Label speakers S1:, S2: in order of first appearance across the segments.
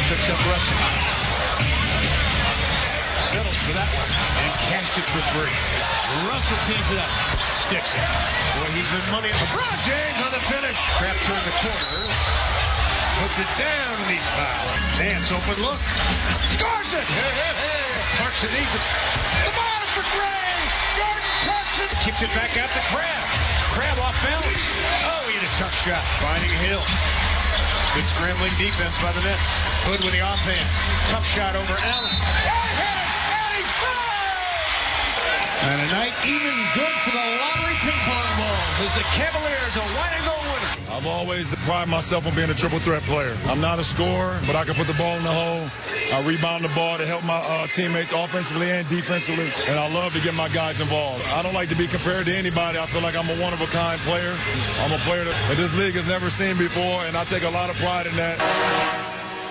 S1: picks up Russell. Settles for that one and cashed it for three. Russell tees it up. Sticks it. Boy, he's been money. LeBron James on the finish. Crap turned the corner. Puts it down and he's fouled. Dance open look. Scores it. Clarkson needs it. The ball for Gray. Jordan Clarkson kicks it back out to Crab. Crab off balance. Oh, he had a tough shot. Finding Hill. Good scrambling defense by the Nets. Hood with the offhand. Tough shot over Allen. And he's fouled! And a night even good for the lottery ping pong balls as the Cavaliers are white and gold winner.
S2: I've always prided myself on being a triple threat player. I'm not a scorer, but I can put the ball in the hole. I rebound the ball to help my teammates offensively and defensively, and I love to get my guys involved. I don't like to be compared to anybody. I feel like I'm a one-of-a-kind player. I'm a player that this league has never seen before, and I take a lot of pride in that.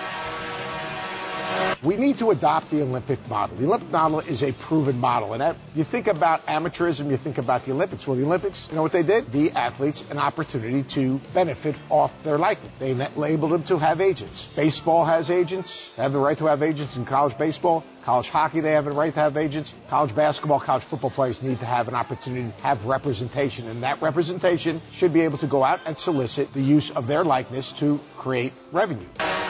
S3: We need to adopt the Olympic model. The Olympic model is a proven model. And you think about amateurism, you think about the Olympics. Well, the Olympics, you know what they did? The athletes an opportunity to benefit off their likeness. They labeled them to have agents. Baseball has agents. They have the right to have agents in college baseball. College hockey, they have the right to have agents. College basketball, college football players need to have an opportunity to have representation. And that representation should be able to go out and solicit the use of their likeness to create revenue.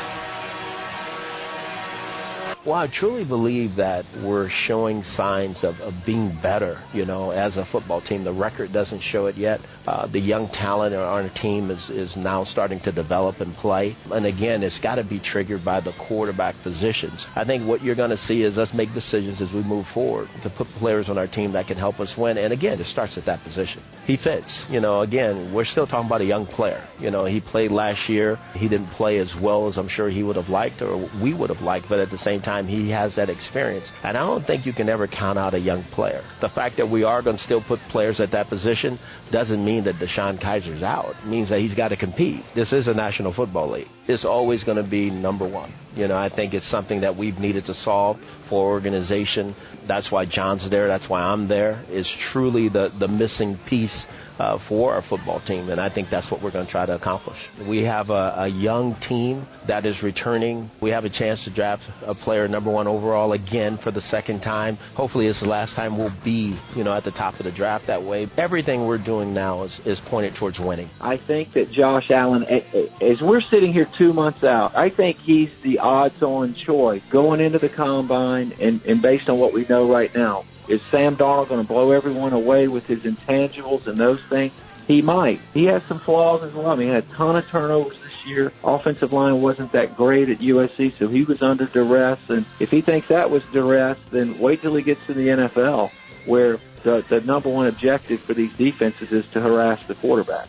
S4: Well, I truly believe that we're showing signs of being better, as a football team. The record doesn't show it yet. The young talent on our team is now starting to develop and play. And again, it's got to be triggered by the quarterback positions. I think what you're going to see is us make decisions as we move forward to put players on our team that can help us win. And again, it starts at that position. He fits. Again, we're still talking about a young player. He played last year. He didn't play as well as I'm sure he would have liked or we would have liked, but at the same time, he has that experience. And I don't think you can ever count out a young player. The fact that we are going to still put players at that position doesn't mean that Deshaun Kaiser's out. It means that he's got to compete. This is a National Football League. It's always going to be number one. I think it's something that we've needed to solve for our organization. That's why John's there. That's why I'm there. It's truly the missing piece for our football team, and I think that's what we're going to try to accomplish. We have a young team that is returning. We have a chance to draft a player number one overall again for the second time. Hopefully it's the last time we'll be, at the top of the draft that way. Everything we're doing now is pointed towards winning.
S5: I think that Josh Allen, as we're sitting here 2 months out, I think he's the odds-on choice going into the combine, and based on what we know right now. Is Sam Darnold going to blow everyone away with his intangibles and those things? He might. He has some flaws as well. I mean, he had a ton of turnovers this year. Offensive line wasn't that great at USC, so he was under duress. And if he thinks that was duress, then wait till he gets to the NFL, where the number one objective for these defenses is to harass the quarterback.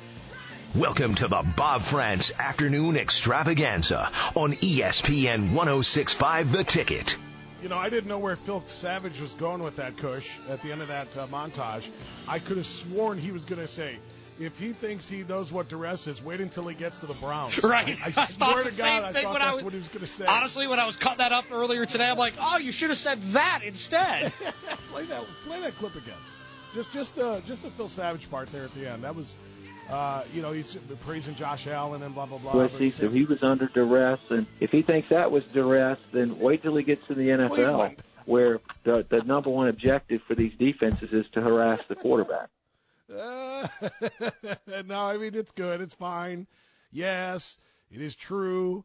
S6: Welcome to the Bob France Afternoon Extravaganza on ESPN 106.5 The Ticket.
S7: I didn't know where Phil Savage was going with that, Kush, at the end of that montage. I could have sworn he was going to say, if he thinks he knows what duress is, wait until he gets to the Browns.
S8: Right.
S7: I swear to God, I thought that's what he was going to say.
S8: Honestly, when I was cutting that up earlier today, I'm like, oh, you should have said that instead.
S7: Play that clip again. Just the Phil Savage part there at the end. That was... he's praising Josh Allen and blah, blah, blah.
S5: So he was under duress, and if he thinks that was duress, then wait till he gets to the NFL, Cleveland, where the number one objective for these defenses is to harass the quarterback.
S7: No, I mean, it's good. It's fine. Yes, it is true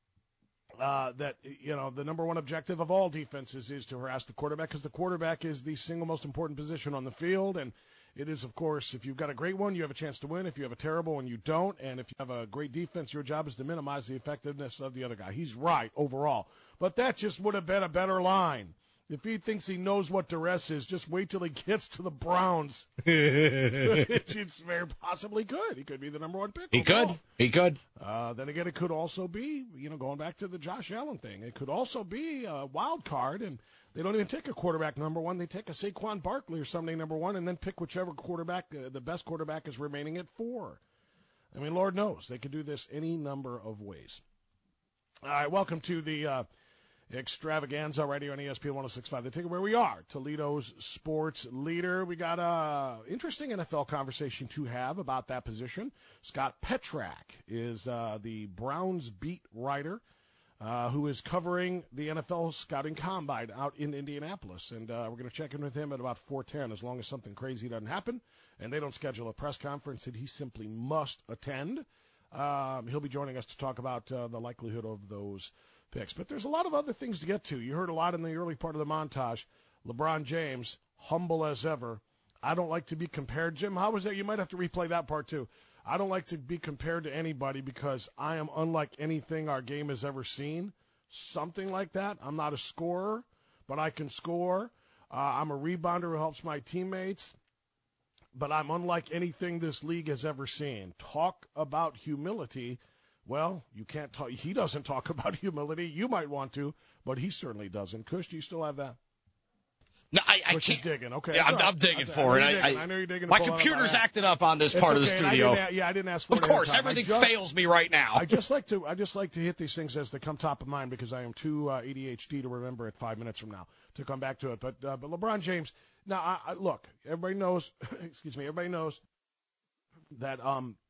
S7: that, the number one objective of all defenses is to harass the quarterback, because the quarterback is the single most important position on the field, and it is, of course, if you've got a great one, you have a chance to win. If you have a terrible one, you don't. And if you have a great defense, your job is to minimize the effectiveness of the other guy. He's right overall. But that just would have been a better line. If he thinks he knows what duress is, just wait till he gets to the Browns. It's very possibly could. He could be the number one pick.
S8: He could.
S7: Then again, it could also be, going back to the Josh Allen thing, it could also be a wild card, and they don't even take a quarterback number one. They take a Saquon Barkley or something number one, and then pick whichever quarterback, the best quarterback is remaining at 4. I mean, Lord knows, they could do this any number of ways. All right, welcome to the Extravaganza right here on ESPN 106.5. The Ticket, where we are, Toledo's sports leader. We got a interesting NFL conversation to have about that position. Scott Petrak is the Browns beat writer who is covering the NFL Scouting Combine out in Indianapolis. And we're going to check in with him at about 4:10, as long as something crazy doesn't happen and they don't schedule a press conference that he simply must attend. He'll be joining us to talk about the likelihood of those picks. But there's a lot of other things to get to. You heard a lot in the early part of the montage. LeBron James, humble as ever. I don't like to be compared. Jim, how was that? You might have to replay that part, too. I don't like to be compared to anybody because I am unlike anything our game has ever seen. Something like that. I'm not a scorer, but I can score. I'm a rebounder who helps my teammates. But I'm unlike anything this league has ever seen. Talk about humility. Well, you can't talk. He doesn't talk about humility. You might want to, but he certainly doesn't. Kush, do you still have that?
S8: No, I
S7: Kush
S8: can't.
S7: is digging. Okay,
S8: yeah, I'm digging for it.
S7: I know you're digging.
S8: My computer's acting up on this part of the studio.
S7: I didn't ask for it.
S8: Of course, everything fails me right now.
S7: I just like to hit these things as they come top of mind because I am too ADHD to remember it 5 minutes from now to come back to it. But LeBron James. Now, look, everybody knows. Excuse me. Everybody knows that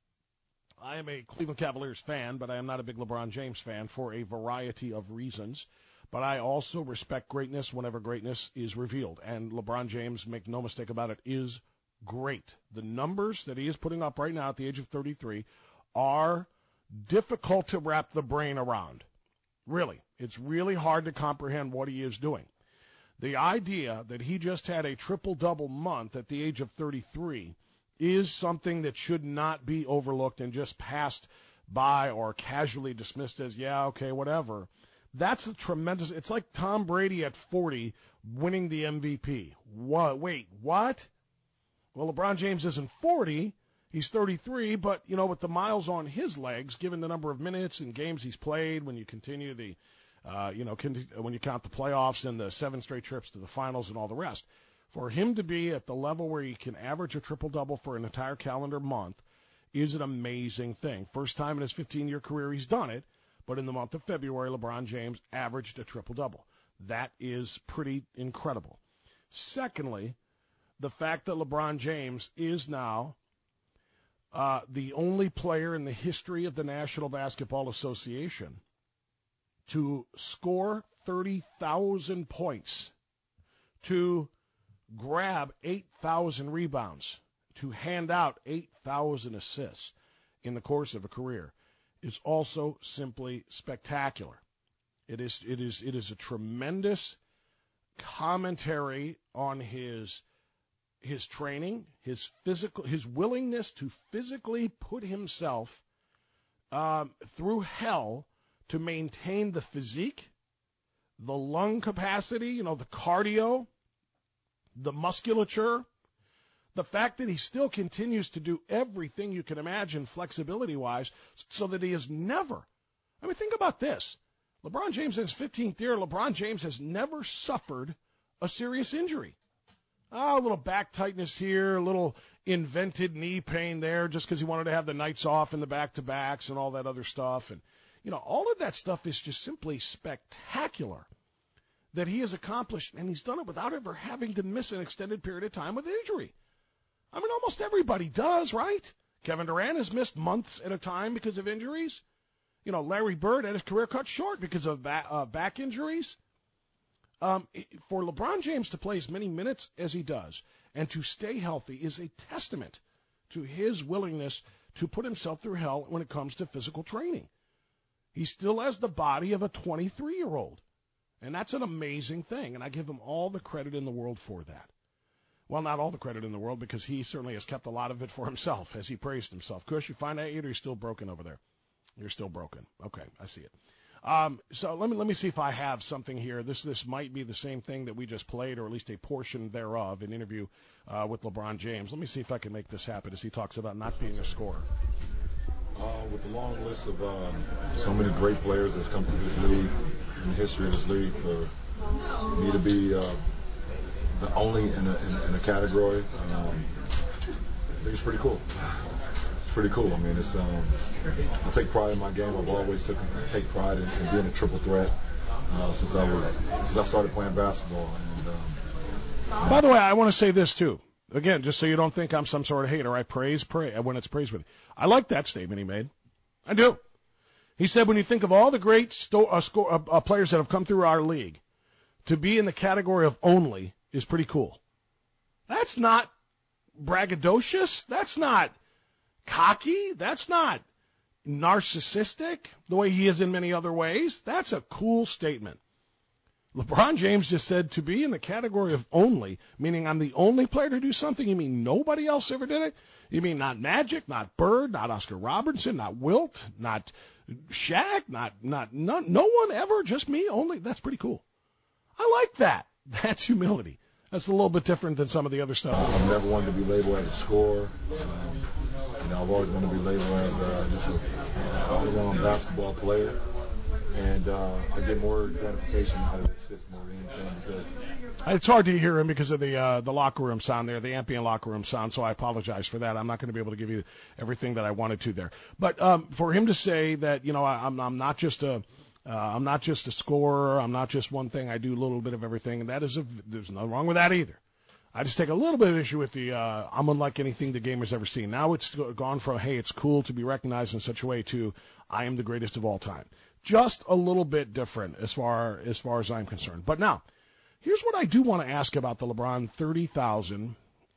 S7: I am a Cleveland Cavaliers fan, but I am not a big LeBron James fan for a variety of reasons. But I also respect greatness whenever greatness is revealed. And LeBron James, make no mistake about it, is great. The numbers that he is putting up right now at the age of 33 are difficult to wrap the brain around. Really. It's really hard to comprehend what he is doing. The idea that he just had a triple-double month at the age of 33 is something that should not be overlooked and just passed by or casually dismissed as, yeah, okay, whatever. That's a tremendous – it's like Tom Brady at 40 winning the MVP. What? Wait, what? Well, LeBron James isn't 40. He's 33, but, with the miles on his legs, given the number of minutes and games he's played, when you continue the when you count the playoffs and the 7 straight trips to the finals and all the rest, for him to be at the level where he can average a triple-double for an entire calendar month is an amazing thing. First time in his 15-year career he's done it, but in the month of February, LeBron James averaged a triple-double. That is pretty incredible. Secondly, the fact that LeBron James is now the only player in the history of the National Basketball Association to score 30,000 points, to grab 8,000 rebounds, to hand out 8,000 assists in the course of a career is also simply spectacular. It is a tremendous commentary on his training, his willingness to physically put himself through hell to maintain the physique, the lung capacity, the cardio, the musculature, the fact that he still continues to do everything you can imagine flexibility-wise so that he has never, think about this. LeBron James in his 15th year, LeBron James has never suffered a serious injury. A little back tightness here, a little invented knee pain there just because he wanted to have the nights off in the back-to-backs and all that other stuff. And, all of that stuff is just simply spectacular that he has accomplished, and he's done it without ever having to miss an extended period of time with injury. Almost everybody does, right? Kevin Durant has missed months at a time because of injuries. Larry Bird had his career cut short because of back injuries. For LeBron James to play as many minutes as he does and to stay healthy is a testament to his willingness to put himself through hell when it comes to physical training. He still has the body of a 23-year-old, and that's an amazing thing, and I give him all the credit in the world for that. Well, not all the credit in the world, because he certainly has kept a lot of it for himself as he praised himself. Kush, you find that yet, or you're still broken over there? You're still broken. Okay, I see it. So let me see if I have something here. This might be the same thing that we just played, or at least a portion thereof, an interview with LeBron James. Let me see if I can make this happen as he talks about not being a scorer.
S2: With the long list of so many great players that's come through this league, in the history of this league, for me to be the only in a category, I think it's pretty cool. It's pretty cool. It's I take pride in my game. I've always take pride in being a triple threat since I started playing basketball. And
S7: by the way, I want to say this too. Again, just so you don't think I'm some sort of hater, I praise when it's praiseworthy. I like that statement he made. I do. He said when you think of all the great players that have come through our league, to be in the category of only is pretty cool. That's not braggadocious. That's not cocky. That's not narcissistic the way he is in many other ways. That's a cool statement. LeBron James just said to be in the category of only, meaning I'm the only player to do something. You mean nobody else ever did it? You mean not Magic, not Bird, not Oscar Robertson, not Wilt, not Shaq, no one ever, just me only? That's pretty cool. I like that. That's humility. That's a little bit different than some of the other stuff.
S2: I've never wanted to be labeled as a scorer. I've always wanted to be labeled as just a all-around basketball player. And I get more gratification out of the system or anything because
S7: it's hard to hear him because of the locker room sound there, the ambient locker room sound. So I apologize for that. I'm not going to be able to give you everything that I wanted to there. But for him to say that, I'm not just a scorer. I'm not just one thing. I do a little bit of everything. And there's nothing wrong with that either. I just take a little bit of issue with the I'm unlike anything the game has ever seen. Now it's gone from, hey, it's cool to be recognized in such a way to I am the greatest of all time. Just a little bit different as far as I'm concerned. But now, here's what I do want to ask about the LeBron 30,000,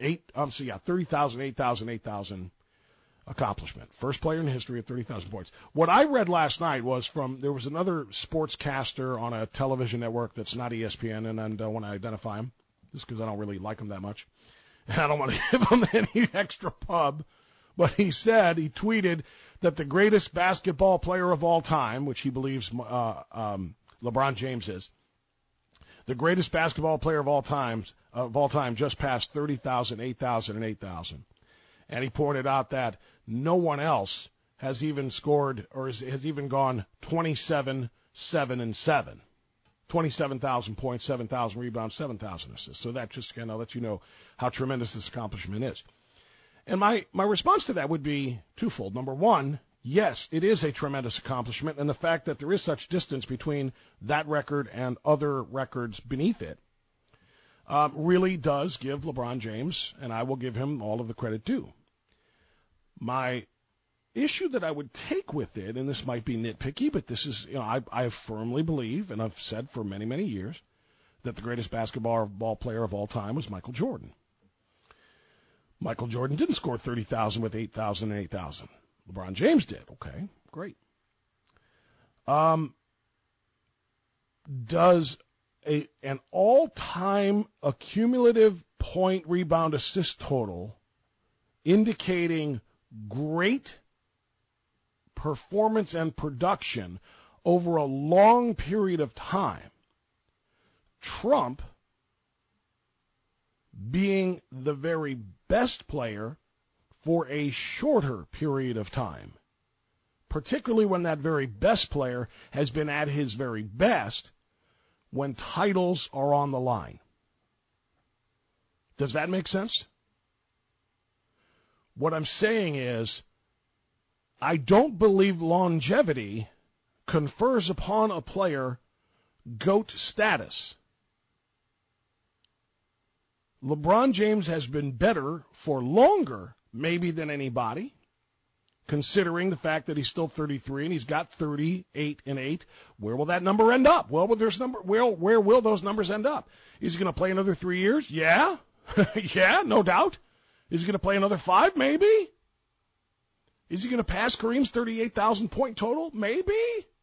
S7: 8,000 accomplishment. First player in history at 30,000 points. What I read last night was there was another sportscaster on a television network that's not ESPN, and I don't want to identify him just because I don't really like him that much. And I don't want to give him any extra pub. But he tweeted that the greatest basketball player of all time, which he believes LeBron James is, the greatest basketball player of all time just passed 30,000, 8,000, and 8,000. And he pointed out that no one else has even scored or has even gone 27, 7, and 7. 27,000 points, 7,000 rebounds, 7,000 assists. So that just kind of lets you know how tremendous this accomplishment is. And my response to that would be twofold. Number one, yes, it is a tremendous accomplishment, and the fact that there is such distance between that record and other records beneath it really does give LeBron James, and I will give him all of the credit due. My issue that I would take with it, and this might be nitpicky, but this is, I firmly believe, and I've said for many, many years, that the greatest basketball player of all time was Michael Jordan. Michael Jordan didn't score 30,000 with 8,000 and 8,000. LeBron James did. Okay, great. Does an all-time accumulative point, rebound, assist total indicating great performance and production over a long period of time trump being the very best player for a shorter period of time, particularly when that very best player has been at his very best when titles are on the line? Does that make sense? What I'm saying is, I don't believe longevity confers upon a player GOAT status. LeBron James has been better for longer, maybe, than anybody, considering the fact that he's still 33 and he's got 38 and 8. Where will that number end up? Where will those numbers end up? Is he going to play another 3 years? Yeah. Yeah, no doubt. Is he going to play another 5? Maybe. Is he going to pass Kareem's 38,000 point total? Maybe.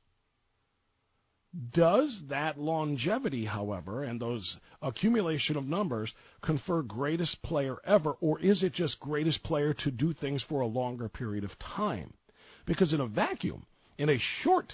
S7: Does that longevity, however, and those accumulation of numbers confer greatest player ever, or is it just greatest player to do things for a longer period of time? Because in a vacuum, in a shorter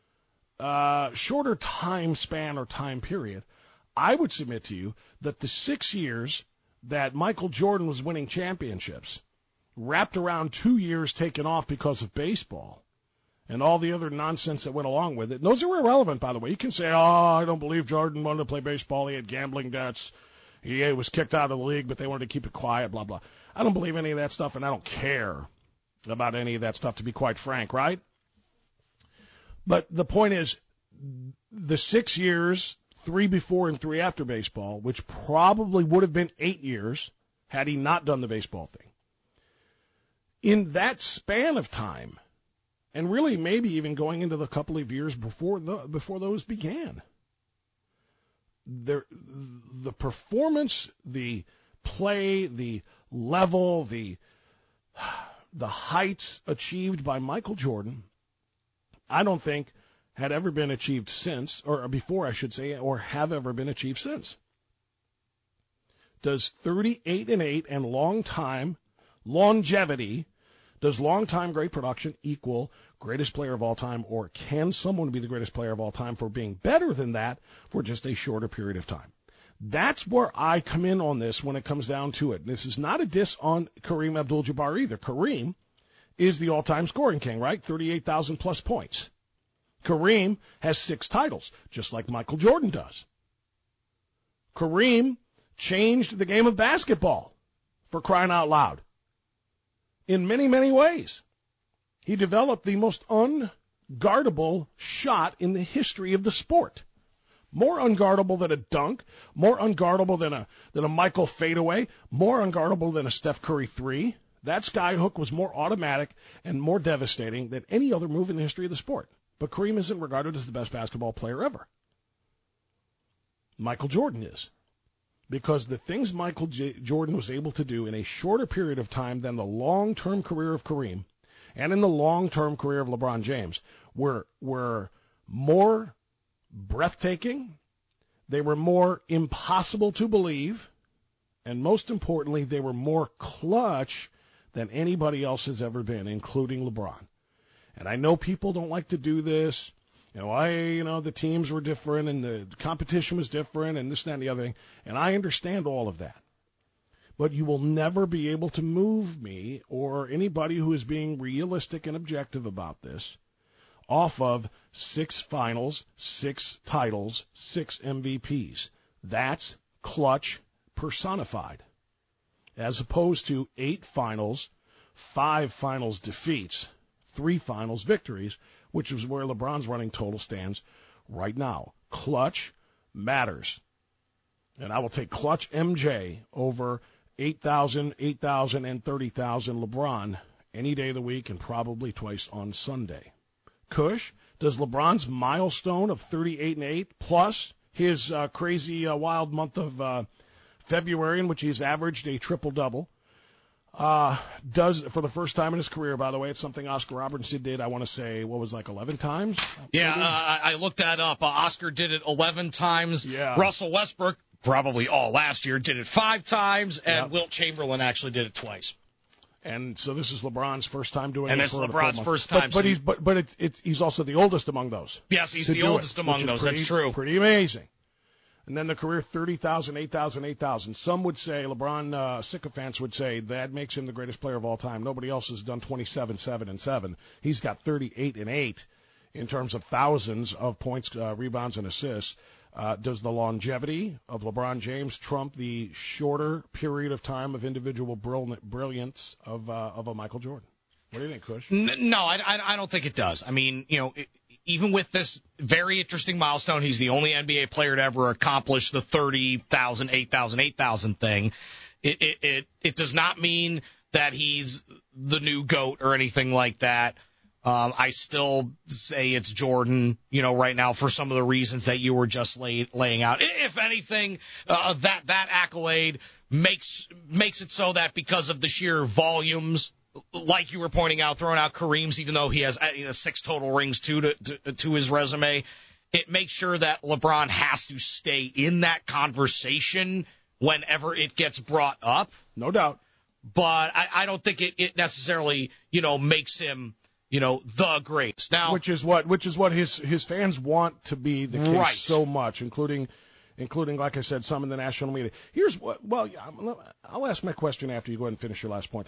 S7: time span or time period, I would submit to you that the 6 years that Michael Jordan was winning championships, wrapped around 2 years taken off because of baseball, and all the other nonsense that went along with it. And those are irrelevant, by the way. You can say, I don't believe Jordan wanted to play baseball. He had gambling debts. He was kicked out of the league, but they wanted to keep it quiet, blah, blah. I don't believe any of that stuff, and I don't care about any of that stuff, to be quite frank, right? But the point is, the 6 years, 3 before and 3 after baseball, which probably would have been 8 years had he not done the baseball thing. In that span of time, and really maybe even going into the couple of years before those began. The performance, the play, the level, the heights achieved by Michael Jordan, I don't think had ever been achieved since, or before I should say, or have ever been achieved since. Does 38-8 and longevity, does long-time great production equal greatest player of all time, or can someone be the greatest player of all time for being better than that for just a shorter period of time? That's where I come in on this when it comes down to it. This is not a diss on Kareem Abdul-Jabbar either. Kareem is the all-time scoring king, right? 38,000 plus points. Kareem has 6 titles, just like Michael Jordan does. Kareem changed the game of basketball, for crying out loud, in many, many ways. He developed the most unguardable shot in the history of the sport. More unguardable than a dunk, more unguardable than a Michael fadeaway, more unguardable than a Steph Curry 3. That skyhook was more automatic and more devastating than any other move in the history of the sport. But Kareem isn't regarded as the best basketball player ever. Michael Jordan is. Because the things Michael Jordan was able to do in a shorter period of time than the long-term career of Kareem and in the long-term career of LeBron James were more breathtaking, they were more impossible to believe, and most importantly, they were more clutch than anybody else has ever been, including LeBron. And I know people don't like to do this. The teams were different and the competition was different and this, that, and the other thing. And I understand all of that. But you will never be able to move me or anybody who is being realistic and objective about this off of 6 finals, 6 titles, 6 MVPs. That's clutch personified. As opposed to 8 finals, 5 finals defeats, 3 finals victories, which is where LeBron's running total stands right now. Clutch matters. And I will take clutch MJ over 8,000, and 30,000 LeBron any day of the week and probably twice on Sunday. Kush, does LeBron's milestone of 38-8 plus his crazy wild month of February in which he's averaged a triple-double, does, for the first time in his career, by the way, it's something Oscar Robertson did, I want to say, 11 times?
S8: Yeah, I looked that up. Oscar did it 11 times.
S7: Yeah.
S8: Russell Westbrook, probably all last year, did it 5 times, and Wilt Chamberlain actually did it twice.
S7: And so this is LeBron's first time doing it.
S8: And it's LeBron's first time.
S7: But he's also the oldest among those.
S8: Yes, he's the oldest among those. That's true.
S7: Pretty amazing. And then the career 30,000, 8,000, 8,000. Some would say, LeBron sycophants would say, that makes him the greatest player of all time. Nobody else has done 27, 7, and 7. He's got 38 and 8 in terms of thousands of points, rebounds, and assists. Does the longevity of LeBron James trump the shorter period of time of individual brilliance of a Michael Jordan? What do you think, Kush?
S8: No, I don't think it does. I mean, even with this very interesting milestone, he's the only NBA player to ever accomplish the 30,000, 8,000, 8,000 thing. It does not mean that he's the new GOAT or anything like that. I still say it's Jordan, right now for some of the reasons that you were just laying out. If anything, that accolade makes it so that because of the sheer volumes, like you were pointing out, throwing out Kareem's, even though he has 6 total rings to his resume, it makes sure that LeBron has to stay in that conversation whenever it gets brought up.
S7: No doubt.
S8: But I don't think it necessarily, makes him, the greatest. Now,
S7: which is what his fans want to be the case so much, including, like I said, some in the national media. Here's what. Well, I'll ask my question after you go ahead and finish your last point.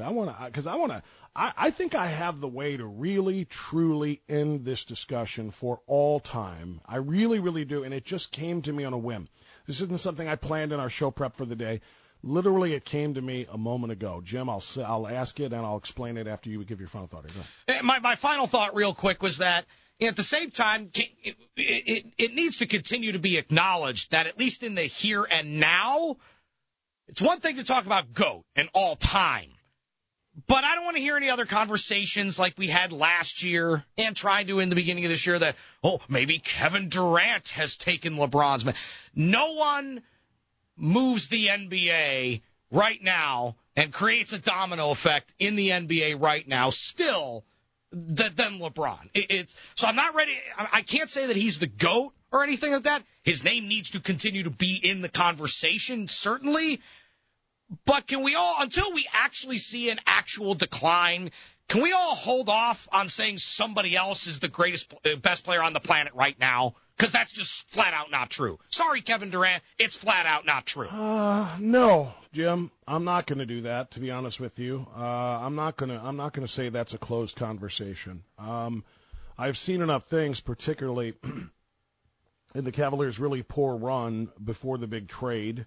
S7: I think I have the way to really, truly end this discussion for all time. I really, really do, and it just came to me on a whim. This isn't something I planned in our show prep for the day. Literally, it came to me a moment ago. Jim, I'll ask it, and I'll explain it after you give your final thought.
S8: My final thought real quick was that at the same time, it needs to continue to be acknowledged that at least in the here and now, it's one thing to talk about GOAT and all time. But I don't want to hear any other conversations like we had last year and tried to in the beginning of this year that, maybe Kevin Durant has taken LeBron's man. No one moves the NBA right now and creates a domino effect in the NBA right now still than LeBron. So I'm not ready. I can't say that he's the GOAT or anything like that. His name needs to continue to be in the conversation, certainly. But can we all, until we actually see an actual decline, can we all hold off on saying somebody else is the best player on the planet right now? Because that's just flat out not true. Sorry, Kevin Durant, it's flat out not true.
S7: No, Jim, I'm not going to do that. To be honest with you, I'm not going to say that's a closed conversation. I've seen enough things, particularly in the Cavaliers' really poor run before the big trade.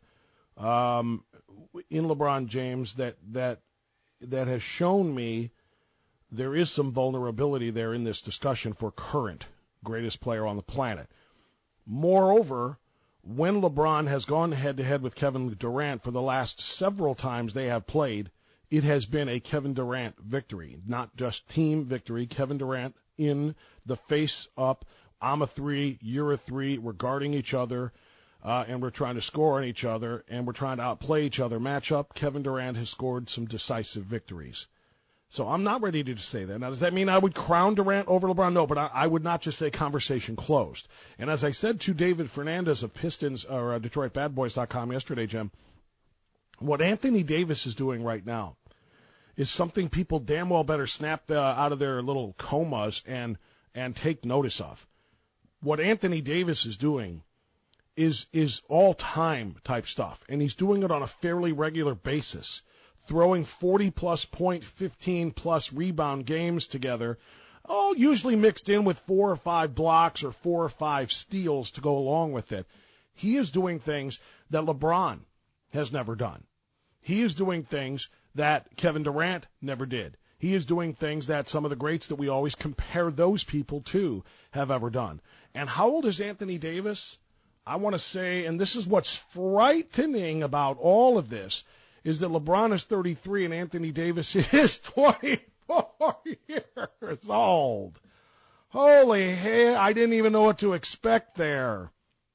S7: In LeBron James that has shown me there is some vulnerability there in this discussion for current greatest player on the planet. Moreover, when LeBron has gone head-to-head with Kevin Durant for the last several times they have played, it has been a Kevin Durant victory, not just team victory. Kevin Durant in the face-up, I'm a 3, you're a 3, we're guarding each other. And we're trying to score on each other, and we're trying to outplay each other matchup. Kevin Durant has scored some decisive victories. So I'm not ready to say that. Now, does that mean I would crown Durant over LeBron? No, but I would not just say conversation closed. And as I said to David Fernandez of Pistons or DetroitBadBoys.com yesterday, Jim, what Anthony Davis is doing right now is something people damn well better snap out of their little comas and take notice of. What Anthony Davis is doing is all-time type stuff, and he's doing it on a fairly regular basis, throwing 40-plus point, 15-plus rebound games together, usually mixed in with 4 or 5 blocks or 4 or 5 steals to go along with it. He is doing things that LeBron has never done. He is doing things that Kevin Durant never did. He is doing things that some of the greats that we always compare those people to have ever done. And how old is Anthony Davis? I want to say, and this is what's frightening about all of this, is that LeBron is 33 and Anthony Davis is 24 years old. Holy hell, I didn't even know what to expect there.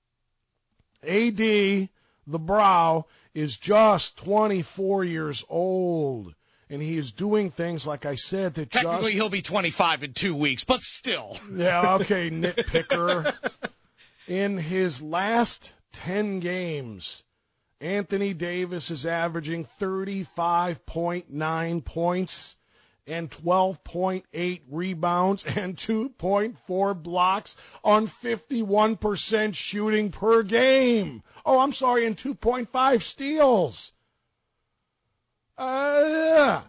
S7: AD, the brow, is just 24 years old. And he is doing things, like I said, that
S8: technically he'll be 25 in 2 weeks, but still.
S7: Yeah, okay, nitpicker. In his last 10 games, Anthony Davis is averaging 35.9 points and 12.8 rebounds and 2.4 blocks on 51% shooting per game. And 2.5 steals. That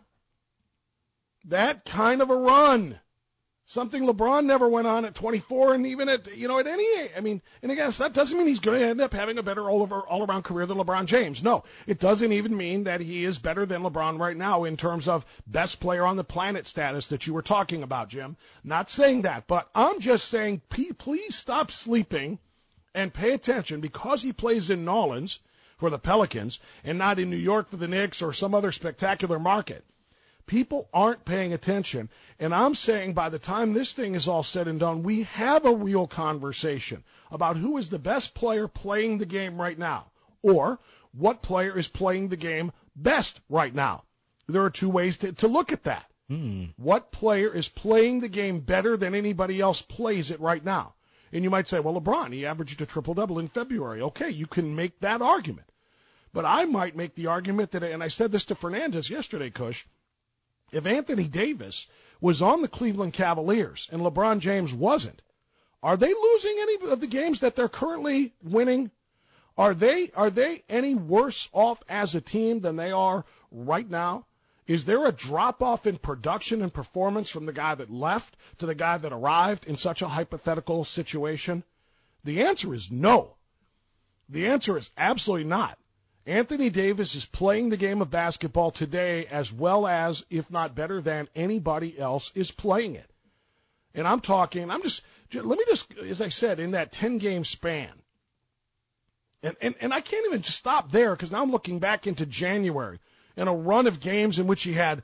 S7: kind of a run. Something LeBron never went on at 24 and even at any age. And again, that doesn't mean he's going to end up having a better all-around career than LeBron James. No, it doesn't even mean that he is better than LeBron right now in terms of best player on the planet status that you were talking about, Jim. Not saying that, but I'm just saying please stop sleeping and pay attention because he plays in Nolans for the Pelicans and not in New York for the Knicks or some other spectacular market. People aren't paying attention, and I'm saying by the time this thing is all said and done, we have a real conversation about who is the best player playing the game right now, or what player is playing the game best right now. There are two ways to look at that. What player is playing the game better than anybody else plays it right now? And you might say, well, LeBron, he averaged a triple-double in February. Okay, you can make that argument. But I might make the argument that, and I said this to Fernandez yesterday, Kush, if Anthony Davis was on the Cleveland Cavaliers and LeBron James wasn't, are they losing any of the games that they're currently winning? Are they any worse off as a team than they are right now? Is there a drop-off in production and performance from the guy that left to the guy that arrived in such a hypothetical situation? The answer is no. The answer is absolutely not. Anthony Davis is playing the game of basketball today as well as, if not better than, anybody else is playing it. And let me just, as I said, in that 10-game span, and I can't even just stop there because now I'm looking back into January and a run of games in which he had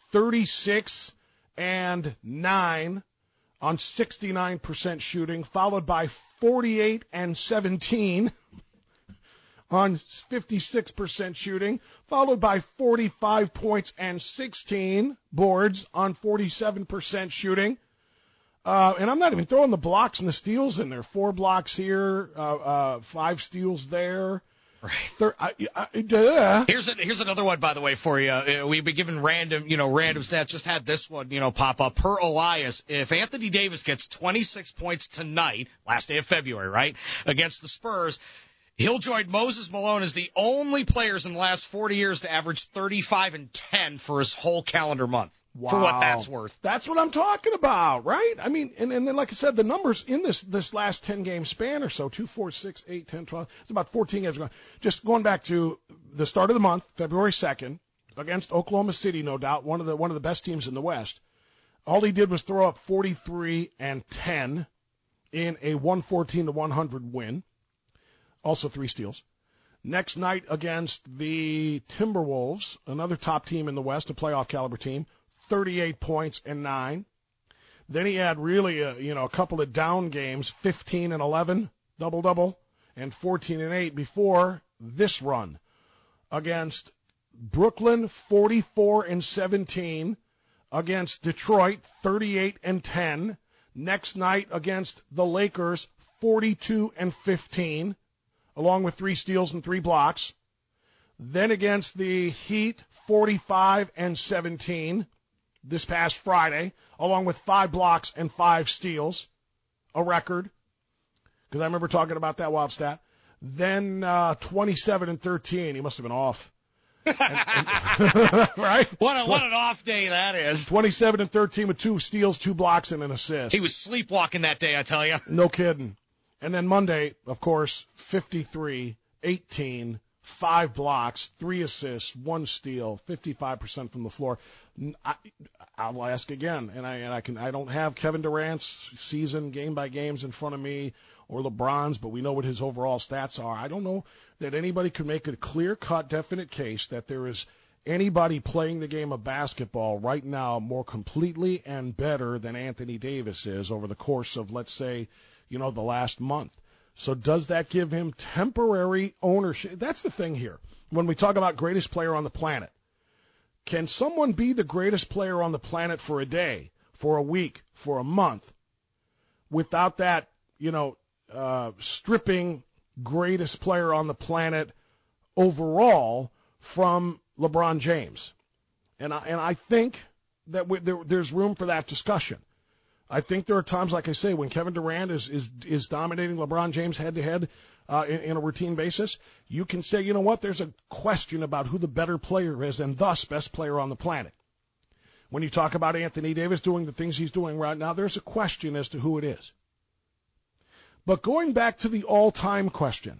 S7: 36 and 9 on 69% shooting, followed by 48 and 17 on 56% shooting, followed by 45 points and 16 boards on 47% shooting. And I'm not even throwing the blocks and the steals in there. 4 blocks here, 5 steals there.
S8: Right. Here's another one, by the way, for you. We've been given random stats. Just had this one, pop up. Per Elias, if Anthony Davis gets 26 points tonight, last day of February, right, against the Spurs, he'll join Moses Malone as the only players in the last 40 years to average 35 and 10 for his whole calendar month.
S7: Wow.
S8: For what that's worth.
S7: That's what I'm talking about, right? I mean, and then, like I said, the numbers in this last 10-game span or so, 2, 4, 6, 8, 10, 12, it's about 14 games. Just going back to the start of the month, February 2nd, against Oklahoma City, no doubt, one of the best teams in the West. All he did was throw up 43 and 10 in a 114-100 win. Also 3 steals. Next night against the Timberwolves, another top team in the West, a playoff caliber team, 38 points and 9. Then he had really a couple of down games, 15 and 11, double-double, and 14 and 8 before this run against Brooklyn, 44 and 17, against Detroit, 38 and 10. Next night against the Lakers, 42 and 15, along with 3 steals and 3 blocks. Then against the Heat, 45 and 17 this past Friday, along with 5 blocks and 5 steals, a record, because I remember talking about that wild stat. Then 27 and 13. He must have been off. Right?
S8: What an off day that is.
S7: 27 and 13 with 2 steals, 2 blocks, and an assist.
S8: He was sleepwalking that day, I tell you.
S7: No kidding. And then Monday, of course, 53, 18, 5 blocks, 3 assists, 1 steal, 55% from the floor. I'll ask again, and I don't have Kevin Durant's season game by games in front of me or LeBron's, but we know what his overall stats are. I don't know that anybody could make a clear-cut, definite case that there is anybody playing the game of basketball right now more completely and better than Anthony Davis is over the course of, let's say, the last month. So does that give him temporary ownership? That's the thing here. When we talk about greatest player on the planet, can someone be the greatest player on the planet for a day, for a week, for a month, without that, stripping greatest player on the planet overall from LeBron James? And I think that there's room for that discussion. I think there are times, like I say, when Kevin Durant is dominating LeBron James head-to-head in a routine basis, you can say, you know what, there's a question about who the better player is and thus best player on the planet. When you talk about Anthony Davis doing the things he's doing right now, there's a question as to who it is. But going back to the all-time question,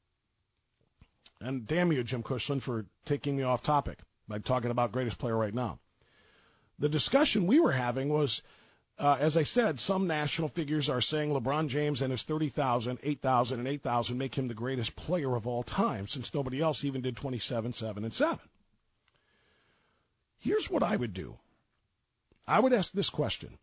S7: and damn you, Jim Cushland, for taking me off topic by talking about greatest player right now. The discussion we were having was, as I said, some national figures are saying LeBron James and his 30,000, 8,000, and 8,000 make him the greatest player of all time, since nobody else even did 27, 7, and 7. Here's what I would do. I would ask this question.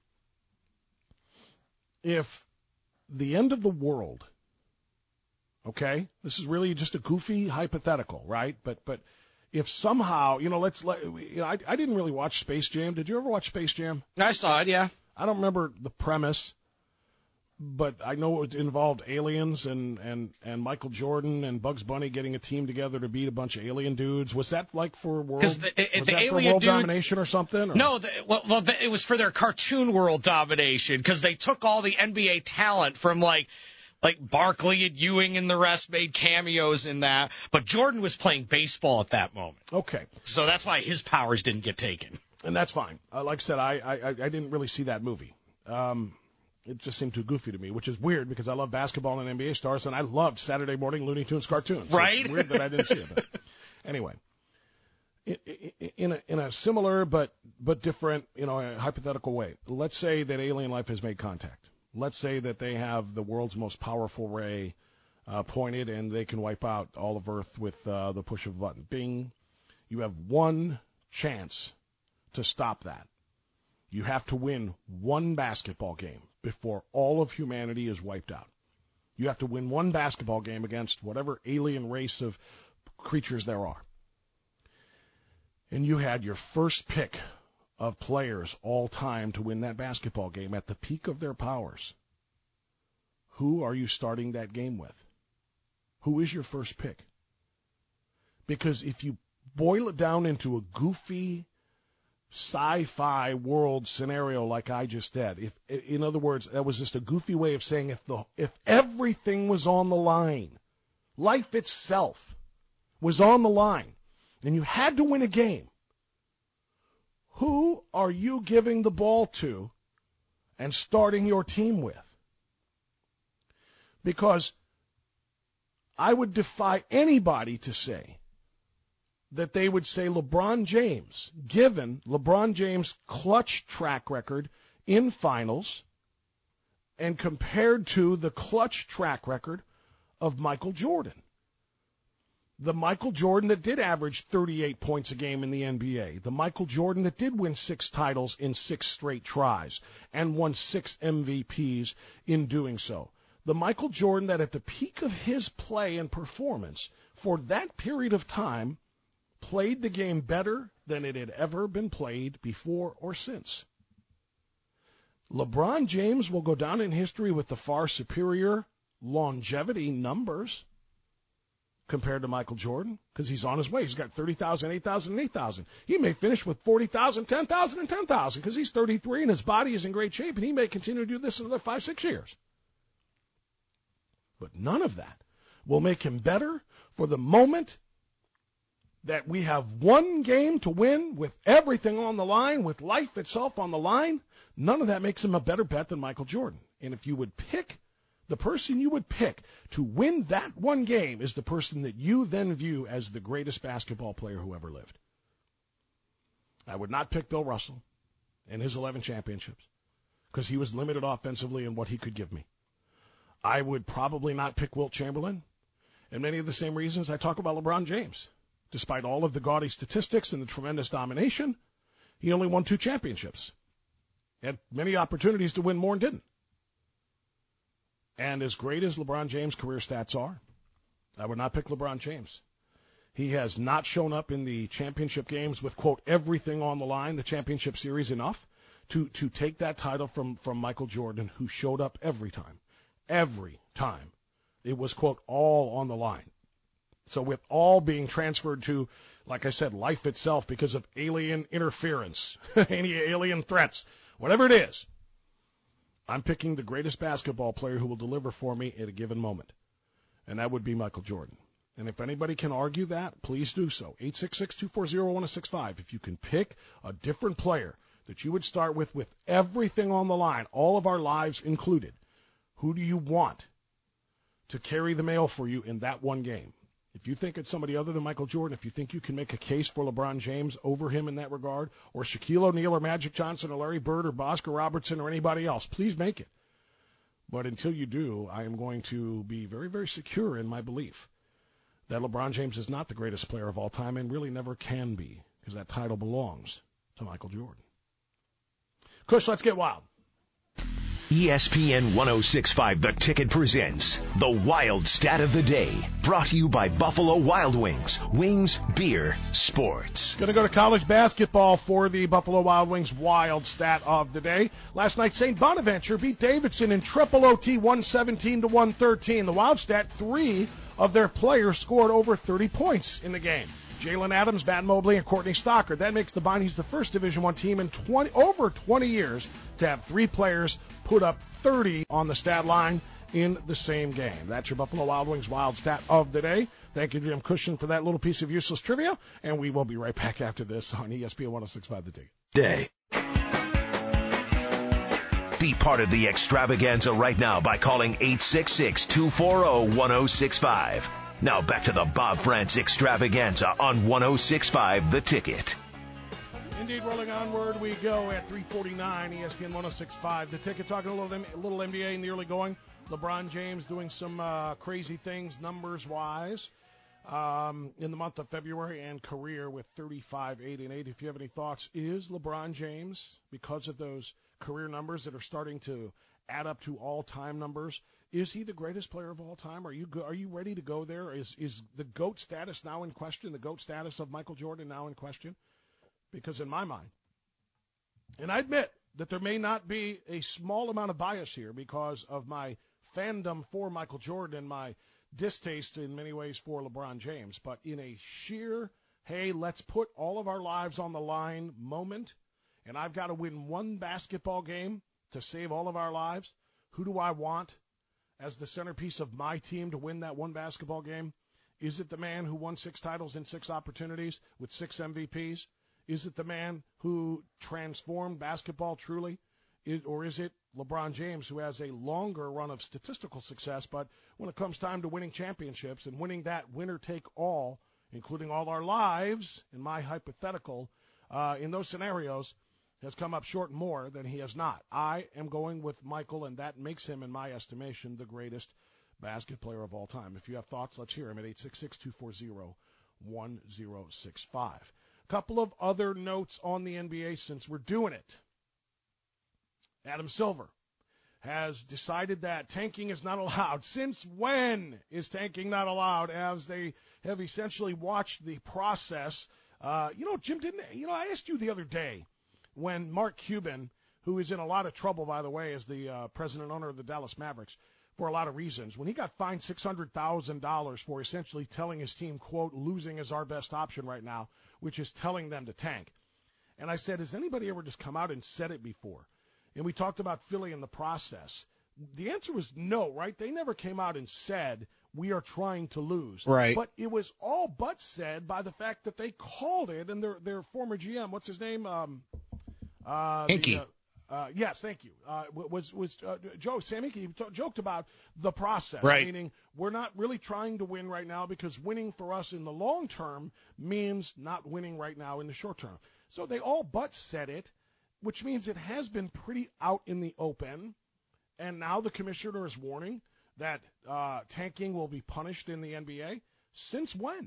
S7: If the end of the world, okay, this is really just a goofy hypothetical, right? But if somehow, I didn't really watch Space Jam. Did you ever watch Space Jam?
S8: I saw it, yeah.
S7: I don't remember the premise, but I know it involved aliens and Michael Jordan and Bugs Bunny getting a team together to beat a bunch of alien dudes. Was that like for world? Domination or something? Or?
S8: No, it was for their cartoon world domination, because they took all the NBA talent from like Barkley and Ewing and the rest made cameos in that, but Jordan was playing baseball at that moment.
S7: Okay,
S8: so that's why his powers didn't get taken.
S7: And that's fine. Like I said, I didn't really see that movie. It just seemed too goofy to me, which is weird because I love basketball and NBA stars, and I loved Saturday morning Looney Tunes cartoons.
S8: Right?
S7: So it's weird that I didn't see it. But anyway, in a similar but different, a hypothetical way, let's say that alien life has made contact. Let's say that they have the world's most powerful ray pointed, and they can wipe out all of Earth with the push of a button. Bing. You have one chance to stop that. You have to win one basketball game before all of humanity is wiped out. You have to win one basketball game against whatever alien race of creatures there are. And you had your first pick of players all time to win that basketball game at the peak of their powers. Who are you starting that game with? Who is your first pick? Because if you boil it down into a goofy sci-fi world scenario like I just did, in other words, that was just a goofy way of saying if everything was on the line, life itself was on the line, and you had to win a game, who are you giving the ball to and starting your team with? Because I would defy anybody to say that they would say LeBron James, given LeBron James' clutch track record in finals and compared to the clutch track record of Michael Jordan. The Michael Jordan that did average 38 points a game in the NBA. The Michael Jordan that did win 6 titles in 6 straight tries and won 6 MVPs in doing so. The Michael Jordan that at the peak of his play and performance for that period of time played the game better than it had ever been played before or since. LeBron James will go down in history with the far superior longevity numbers compared to Michael Jordan because he's on his way. He's got 30,000, 8,000, and 8,000. He may finish with 40,000, 10,000, and 10,000 because he's 33 and his body is in great shape, and he may continue to do this another 5-6 years. But none of that will make him better for the moment that we have one game to win with everything on the line, with life itself on the line. None of that makes him a better bet than Michael Jordan. And if you would pick, the person you would pick to win that one game is the person that you then view as the greatest basketball player who ever lived. I would not pick Bill Russell and his 11 championships because he was limited offensively in what he could give me. I would probably not pick Wilt Chamberlain, and many of the same reasons I talk about LeBron James. Despite all of the gaudy statistics and the tremendous domination, he only won 2 championships. Had many opportunities to win more and didn't. And as great as LeBron James' career stats are, I would not pick LeBron James. He has not shown up in the championship games with, quote, everything on the line, the championship series, enough to take that title from Michael Jordan, who showed up every time. Every time. It was, quote, all on the line. So with all being transferred to, like I said, life itself because of alien interference, any alien threats, whatever it is, I'm picking the greatest basketball player who will deliver for me at a given moment, and that would be Michael Jordan. And if anybody can argue that, please do so. 866-240-1065. If you can pick a different player that you would start with everything on the line, all of our lives included, who do you want to carry the mail for you in that one game? If you think it's somebody other than Michael Jordan, if you think you can make a case for LeBron James over him in that regard, or Shaquille O'Neal or Magic Johnson or Larry Bird or Oscar Robertson or anybody else, please make it. But until you do, I am going to be very, very secure in my belief that LeBron James is not the greatest player of all time and really never can be, because that title belongs to Michael Jordan. Kush, let's get wild.
S6: ESPN 106.5 The Ticket presents the Wild Stat of the Day, brought to you by Buffalo Wild Wings. Wings, beer, sports.
S7: Going to go to college basketball for the Buffalo Wild Wings Wild Stat of the Day. Last night, St. Bonaventure beat Davidson in triple OT 117-113. The Wild Stat, 3 of their players scored over 30 points in the game. Jalen Adams, Matt Mobley, and Courtney Stockard. That makes the Bonnies the first Division I team in over 20 years to have 3 players put up 30 on the stat line in the same game. That's your Buffalo Wild Wings Wild Stat of the Day. Thank you, Jim Cushion, for that little piece of useless trivia, and we will be right back after this on ESPN 106.5 The Ticket.
S6: Day. Be part of the extravaganza right now by calling 866-240-1065. Now back to the Bob France extravaganza on 106.5 The Ticket.
S7: Indeed, rolling onward we go at 3:49, ESPN 106.5 The Ticket, talking a little NBA in the early going. LeBron James doing some crazy things numbers-wise. in the month of February and career with 35-8-8. If you have any thoughts, is LeBron James, because of those career numbers that are starting to add up to all-time numbers, is he the greatest player of all time? Are you ready to go there? Is the GOAT status now in question? The GOAT status of Michael Jordan now in question? Because in my mind, and I admit that there may not be a small amount of bias here because of my fandom for Michael Jordan and my distaste in many ways for LeBron James, but in a sheer, hey, let's put all of our lives on the line moment, and I've got to win one basketball game to save all of our lives, who do I want as the centerpiece of my team to win that one basketball game? Is it the man who won 6 titles in 6 opportunities with 6 MVPs? Is it the man who transformed basketball truly? Or is it LeBron James, who has a longer run of statistical success, but when it comes time to winning championships and winning that winner-take-all, including all our lives, in my hypothetical, in those scenarios, has come up short more than he has not. I am going with Michael, and that makes him, in my estimation, the greatest basket player of all time. If you have thoughts, let's hear him at 866-240-1065. Couple of other notes on the NBA since we're doing it. Adam Silver has decided that tanking is not allowed. Since when is tanking not allowed? As they have essentially watched the process. Jim, I asked you the other day when Mark Cuban, who is in a lot of trouble, by the way, as the president and owner of the Dallas Mavericks, for a lot of reasons, when he got fined $600,000 for essentially telling his team, quote, losing is our best option right now, which is telling them to tank. And I said, has anybody ever just come out and said it before? And we talked about Philly and the process. The answer was no, right? They never came out and said, we are trying to lose.
S8: Right.
S7: But it was all but said by the fact that they called it, and their former GM, what's his name?
S8: Hinkie.
S7: Yes, thank you. Sam Hinkie joked about the process,
S8: right.
S7: Meaning we're not really trying to win right now because winning for us in the long term means not winning right now in the short term. So they all but said it, which means it has been pretty out in the open, and now the commissioner is warning that tanking will be punished in the NBA. Since when?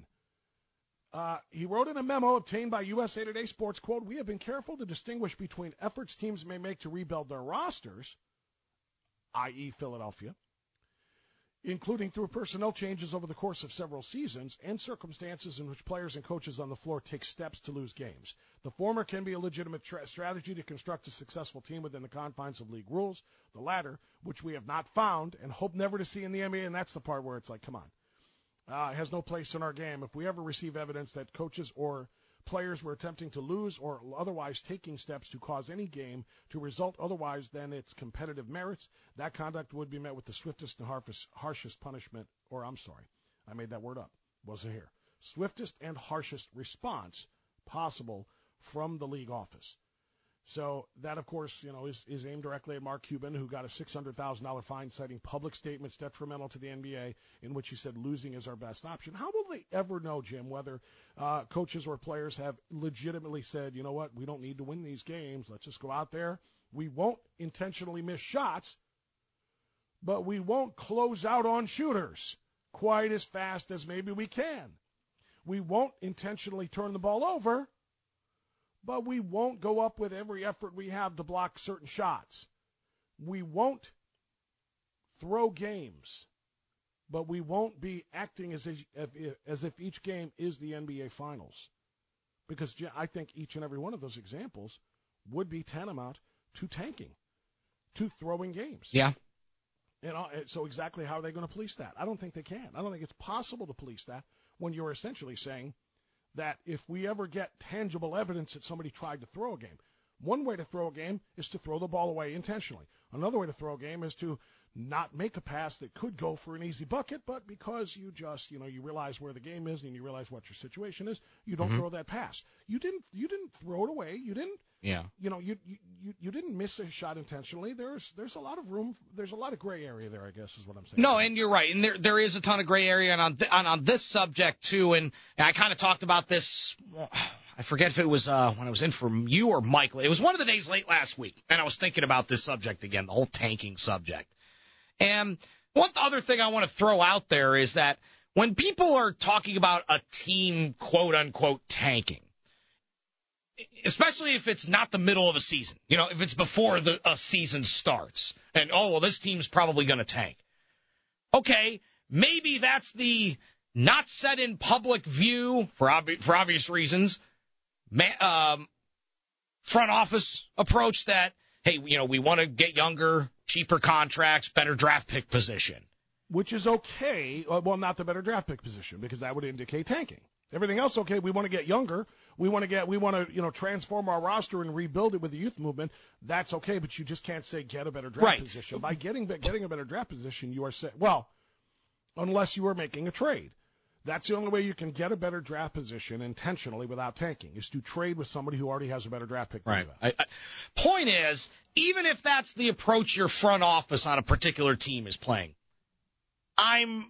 S7: He wrote in a memo obtained by USA Today Sports, quote, we have been careful to distinguish between efforts teams may make to rebuild their rosters, i.e. Philadelphia, including through personnel changes over the course of several seasons, and circumstances in which players and coaches on the floor take steps to lose games. The former can be a legitimate strategy to construct a successful team within the confines of league rules. The latter, which we have not found and hope never to see in the NBA, and that's the part where it's like, come on. Has no place in our game. If we ever receive evidence that coaches or players were attempting to lose or otherwise taking steps to cause any game to result otherwise than its competitive merits, that conduct would be met with the swiftest and harshest punishment, or I'm sorry, I made that word up, wasn't here. Swiftest and harshest response possible from the league office. So that, of course, is aimed directly at Mark Cuban, who got a $600,000 fine citing public statements detrimental to the NBA in which he said losing is our best option. How will they ever know, Jim, whether coaches or players have legitimately said, you know what, we don't need to win these games. Let's just go out there. We won't intentionally miss shots, but we won't close out on shooters quite as fast as maybe we can. We won't intentionally turn the ball over, but we won't go up with every effort we have to block certain shots. We won't throw games, but we won't be acting as if each game is the NBA Finals. Because I think each and every one of those examples would be tantamount to tanking, to throwing games.
S8: Yeah.
S7: So exactly how are they going to police that? I don't think they can. I don't think it's possible to police that when you're essentially saying that if we ever get tangible evidence that somebody tried to throw a game, one way to throw a game is to throw the ball away intentionally. Another way to throw a game is to not make a pass that could go for an easy bucket, but because you just, you realize where the game is and you realize what your situation is, you don't throw that pass. You didn't throw it away. You didn't.
S8: Yeah.
S7: You didn't miss a shot intentionally. There's a lot of room. There's a lot of gray area there, I guess, is what I'm saying.
S8: No, and you're right. And there is a ton of gray area on this subject too. And I kind of talked about this. I forget if it was when I was in for you or Michael. It was one of the days late last week, and I was thinking about this subject again, the whole tanking subject. And one other thing I want to throw out there is that when people are talking about a team, quote unquote, tanking, especially if it's not the middle of a season, if it's before a season starts, and, this team's probably going to tank. Okay, maybe that's the not said in public view, for obvious reasons, front office approach that, hey, we want to get younger, cheaper contracts, better draft pick position.
S7: Which is okay. Well, not the better draft pick position, because that would indicate tanking. Everything else, okay, we want to get younger. We want to transform our roster and rebuild it with the youth movement. That's okay, but you just can't say get a better draft position. By getting a better draft position, you are saying, well, unless you are making a trade. That's the only way you can get a better draft position intentionally without tanking, is to trade with somebody who already has a better draft pick.
S8: Right. Point is, even if that's the approach your front office on a particular team is playing, I'm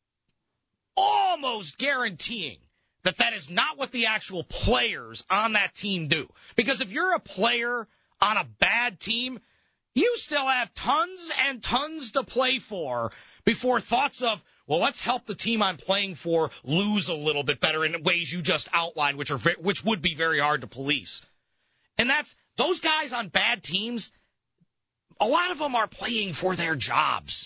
S8: almost guaranteeing that is not what the actual players on that team do. Because if you're a player on a bad team, you still have tons and tons to play for before thoughts of, well, let's help the team I'm playing for lose a little bit better in ways you just outlined, which would be very hard to police. And that's those guys on bad teams, a lot of them are playing for their jobs.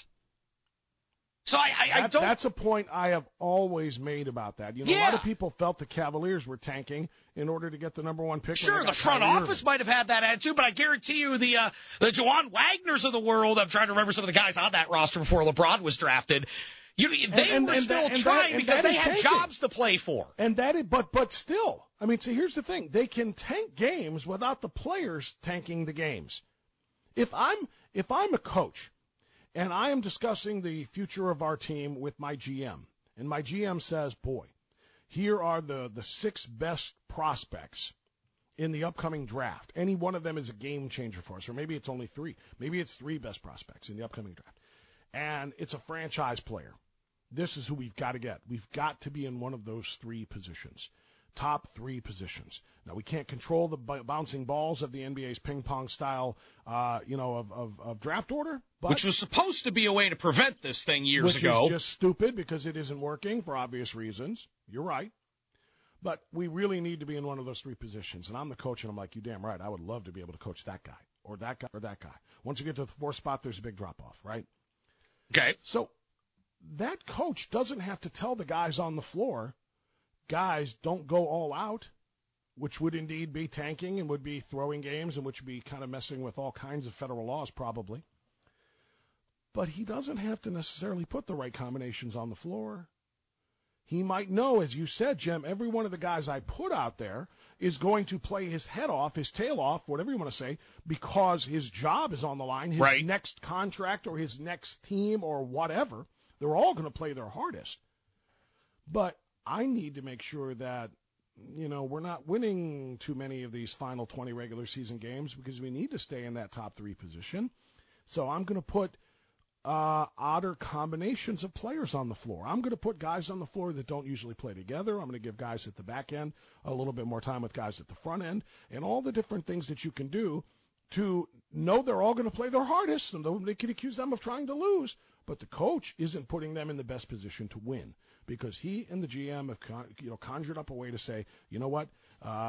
S8: So I don't.
S7: That's a point I have always made about that. A lot of people felt the Cavaliers were tanking in order to get the number one pick.
S8: Sure, the front office might have had that attitude, but I guarantee you the Juwan Wagners of the world, I'm trying to remember some of the guys on that roster before LeBron was drafted. They were still trying because they had jobs to play for.
S7: But still, see, here's the thing: they can tank games without the players tanking the games. If I'm a coach, and I am discussing the future of our team with my GM, and my GM says, boy, here are the 6 best prospects in the upcoming draft. Any one of them is a game changer for us, or maybe it's only 3. Maybe it's 3 best prospects in the upcoming draft. And it's a franchise player. This is who we've got to get. We've got to be in one of those 3 positions. Top 3 positions. Now, we can't control the bouncing balls of the NBA's ping pong style, of draft order. But,
S8: which was supposed to be a way to prevent this thing years ago.
S7: Which is just stupid because it isn't working for obvious reasons. You're right. But we really need to be in one of those 3 positions. And I'm the coach, and I'm like, you damn right. I would love to be able to coach that guy or that guy or that guy. Once you get to the 4th spot, there's a big drop-off, right?
S8: Okay.
S7: So that coach doesn't have to tell the guys on the floor, guys, don't go all out, which would indeed be tanking and would be throwing games and which would be kind of messing with all kinds of federal laws probably. But he doesn't have to necessarily put the right combinations on the floor. He might know, as you said, Jim, every one of the guys I put out there is going to play his head off, his tail off, whatever you want to say, because his job is on the line, his next contract or his next team or whatever. They're all going to play their hardest. But I need to make sure that, we're not winning too many of these final 20 regular season games because we need to stay in that top 3 position. So I'm going to put odder combinations of players on the floor. I'm going to put guys on the floor that don't usually play together. I'm going to give guys at the back end a little bit more time with guys at the front end, and all the different things that you can do to know they're all going to play their hardest, and nobody can accuse them of trying to lose. But the coach isn't putting them in the best position to win because he and the GM have conjured up a way to say, you know what,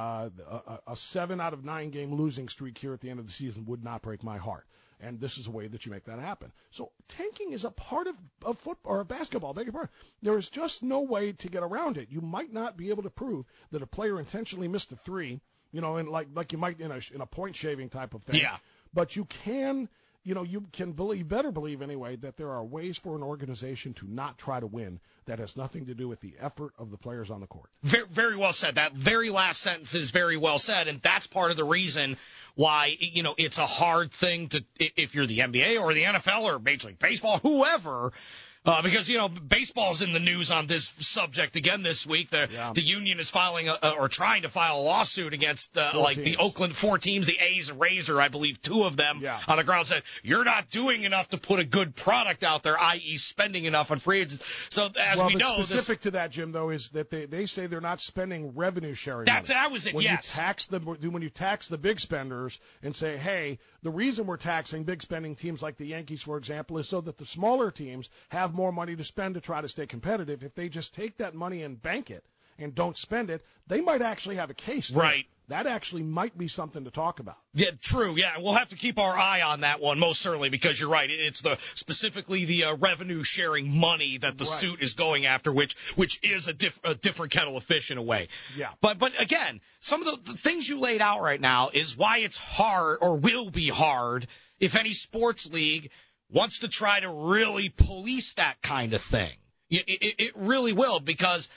S7: a 7 out of 9 game losing streak here at the end of the season would not break my heart. And this is a way that you make that happen. So tanking is a part of football or basketball. Beg your pardon. There is just no way to get around it. You might not be able to prove that a player intentionally missed a 3, and like you might in a point shaving type of thing.
S8: Yeah.
S7: But you can. You can better believe anyway that there are ways for an organization to not try to win that has nothing to do with the effort of the players on the court.
S8: Very, very well said. That very last sentence is very well said, and that's part of the reason why, it's a hard thing to, if you're the NBA or the NFL or Major League Baseball, whoever, because, baseball's in the news on this subject again this week. The union is filing or trying to file a lawsuit against the Oakland 4 teams, the A's and Rays, I believe 2 of them on the ground said, you're not doing enough to put a good product out there, i.e. spending enough on free agents. So as we know,
S7: specific to that, Jim, though, is that they say they're not spending revenue sharing.
S8: That was it.
S7: When you tax the big spenders and say, hey, the reason we're taxing big spending teams like the Yankees, for example, is so that the smaller teams have more money to spend to try to stay competitive. If they just take that money and bank it and don't spend it, they might actually have a case there.
S8: Right.
S7: That actually might be something to talk about.
S8: Yeah, true. Yeah, we'll have to keep our eye on that one, most certainly, because you're right. It's specifically the revenue sharing money that the suit is going after, which is a different kettle of fish in a way.
S7: Yeah.
S8: But again, some of the things you laid out right now is why it's hard, or will be hard, if any sports league wants to try to really police that kind of thing. It really will, because,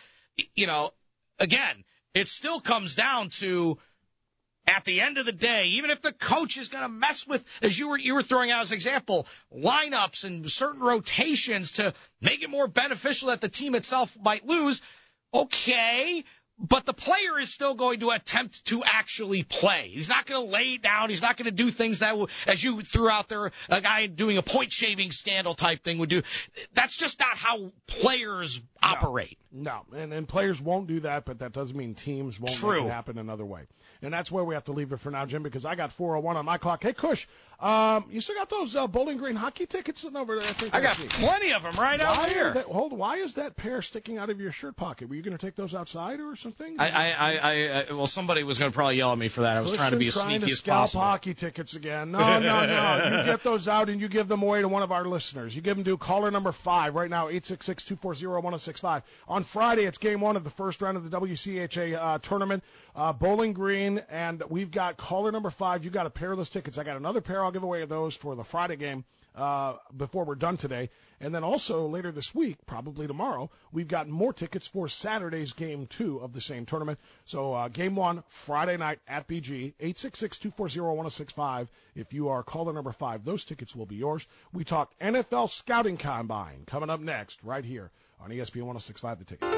S8: again, it still comes down to, at the end of the day, even if the coach is going to mess with, as you were throwing out as an example, lineups and certain rotations to make it more beneficial that the team itself might lose, okay, but the player is still going to attempt to actually play. He's not going to lay down. He's not going to do things that, as you threw out there, a guy doing a point-shaving scandal type thing would do. That's just not how players operate.
S7: No, and players won't do that, but that doesn't mean teams won't make it happen another way. And that's where we have to leave it for now, Jim, because I got 4:01 on my clock. Hey, Kush, you still got those Bowling Green hockey tickets sitting over there?
S8: I got plenty of them right out here.
S7: Why is that pair sticking out of your shirt pocket? Were you going to take those outside or something?
S8: Well, somebody was going to probably yell at me for that. I was trying to be as sneaky as possible.
S7: Hockey tickets again. No. You get those out and you give them away to one of our listeners. You give them to caller number 5 right now, 866-240-1065. On Friday, it's game 1 of the first round of the WCHA tournament. Bowling Green, and we've got caller number 5. You got a pair of those tickets. I got another pair. I'll give away those for the Friday game before we're done today. And then also later this week, probably tomorrow, we've got more tickets for Saturday's game 2 of the same tournament. So game 1, Friday night at BG, 866-240-1065. If you are caller number 5, those tickets will be yours. We talk NFL Scouting Combine coming up next right here on ESPN 1065 The Ticket.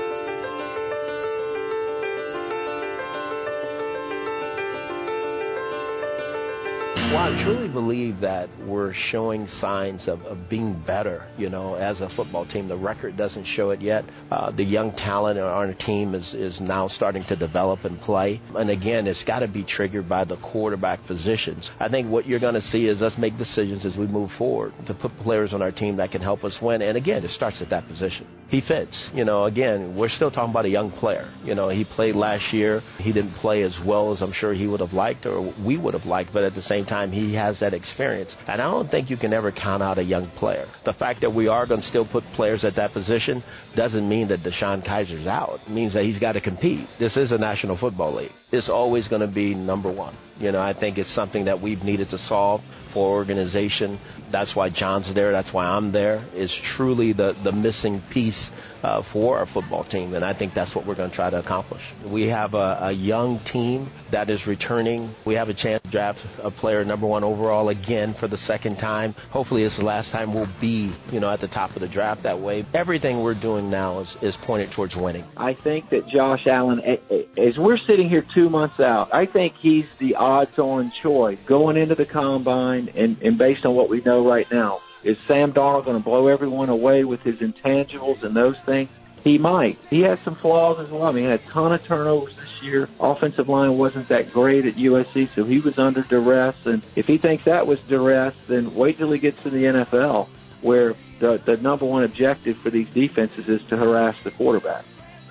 S4: Well, I truly believe that we're showing signs of being better, as a football team. The record doesn't show it yet. The young talent on our team is now starting to develop and play. And again, it's got to be triggered by the quarterback positions. I think what you're going to see is us make decisions as we move forward to put players on our team that can help us win. And again, it starts at that position. He fits. Again, we're still talking about a young player. He played last year. He didn't play as well as I'm sure he would have liked or we would have liked, but at the same time, he has that experience. And I don't think you can ever count out a young player. The fact that we are going to still put players at that position doesn't mean that Deshaun Kaiser's out. It means that he's got to compete. This is a National Football League. It's always going to be number one. I think it's something that we've needed to solve for organization. That's why John's there. That's why I'm there. It's truly the missing piece for our football team, and I think that's what we're going to try to accomplish. We have a young team that is returning. We have a chance to draft a player number 1 overall again for the second time. Hopefully it's the last time we'll be, at the top of the draft that way. Everything we're doing now is pointed towards winning.
S5: I think that Josh Allen, as we're sitting here 2 months out, I think he's the odds-on choice going into the combine, and based on what we know right now. Is Sam Darnold going to blow everyone away with his intangibles and those things? He might. He has some flaws as well. He had a ton of turnovers this year. Offensive line wasn't that great at USC, so he was under duress. And if he thinks that was duress, then wait till he gets to the NFL, where the number one objective for these defenses is to harass the quarterback.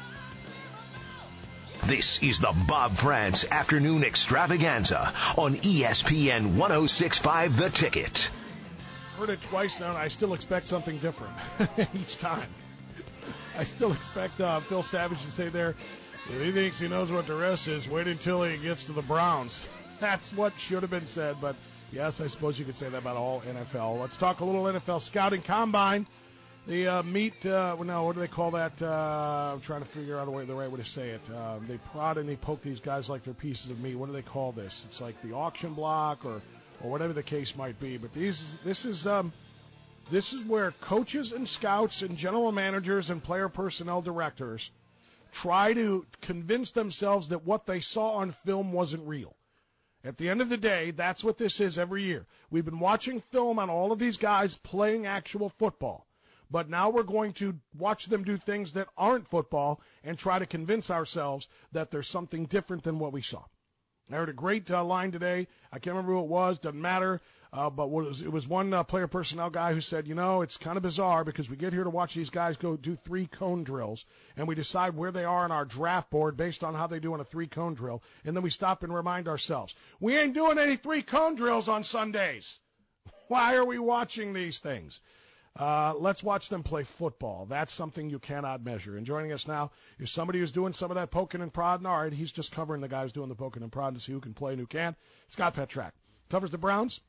S6: This is the Bob Frantz Afternoon Extravaganza on ESPN 1065 The Ticket.
S7: Heard it twice now, and I still expect something different each time. I still expect Phil Savage to say there, if he thinks he knows what the rest is, wait until he gets to the Browns. That's what should have been said, but yes, I suppose you could say that about all NFL. Let's talk a little NFL Scouting Combine. The what do they call that? I'm trying to figure out the right way to say it. They prod and they poke these guys like they're pieces of meat. What do they call this? It's like the auction block or whatever the case might be. But this is where coaches and scouts and general managers and player personnel directors try to convince themselves that what they saw on film wasn't real. At the end of the day, that's what this is every year. We've been watching film on all of these guys playing actual football. But now we're going to watch them do things that aren't football and try to convince ourselves that there's something different than what we saw. I heard a great line today. I can't remember who it was. Doesn't matter. But it was one player personnel guy who said, it's kind of bizarre because we get here to watch these guys go do 3 cone drills, and we decide where they are on our draft board based on how they do on a 3 cone drill, and then we stop and remind ourselves, we ain't doing any 3 cone drills on Sundays. Why are we watching these things? Let's watch them play football. That's something you cannot measure. And joining us now is somebody who's doing some of that poking and prodding. All right, he's just covering the guy who's doing the poking and prodding to see who can play and who can't. Scott Petrak covers the Browns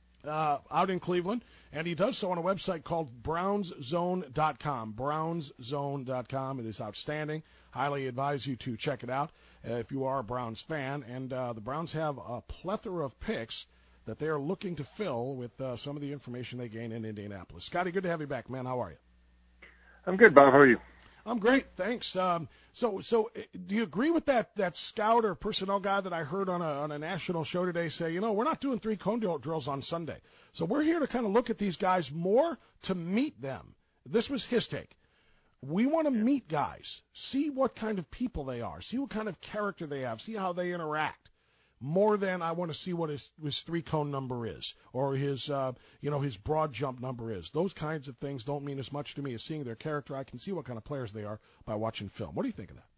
S7: out in Cleveland, and he does so on a website called BrownsZone.com. BrownsZone.com. It is outstanding. Highly advise you to check it out if you are a Browns fan. And the Browns have a plethora of picks that they are looking to fill with some of the information they gain in Indianapolis. Scotty, good to have you back, man. How are you?
S9: I'm good, Bob. How are you?
S7: I'm great, thanks. So do you agree with that scout or personnel guy that I heard on a national show today say, we're not doing 3 cone drills on Sunday. So we're here to kind of look at these guys more to meet them. This was his take. We want to meet guys, see what kind of people they are, see what kind of character they have, see how they interact. More than I want to see what his 3 cone number is or his his broad jump number is. Those kinds of things don't mean as much to me as seeing their character. I can see what kind of players they are by watching film. What do you think of that?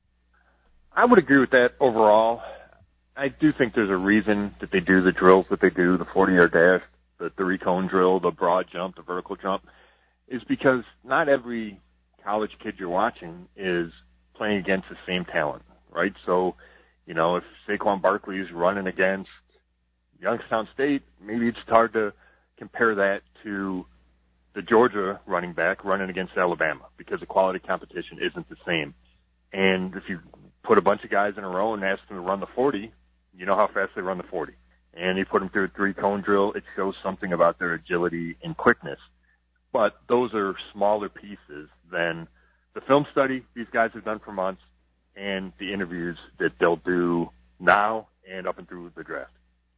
S9: I would agree with that overall. I do think there's a reason that they do the drills that they do, the 40-yard dash, the 3 cone drill, the broad jump, the vertical jump, is because not every college kid you're watching is playing against the same talent, right? So, if Saquon Barkley is running against Youngstown State, maybe it's hard to compare that to the Georgia running back running against Alabama because the quality competition isn't the same. And if you put a bunch of guys in a row and ask them to run the 40, you know how fast they run the 40. And you put them through a 3 cone drill, it shows something about their agility and quickness. But those are smaller pieces than the film study these guys have done for months and the interviews that they'll do now and up and through the draft.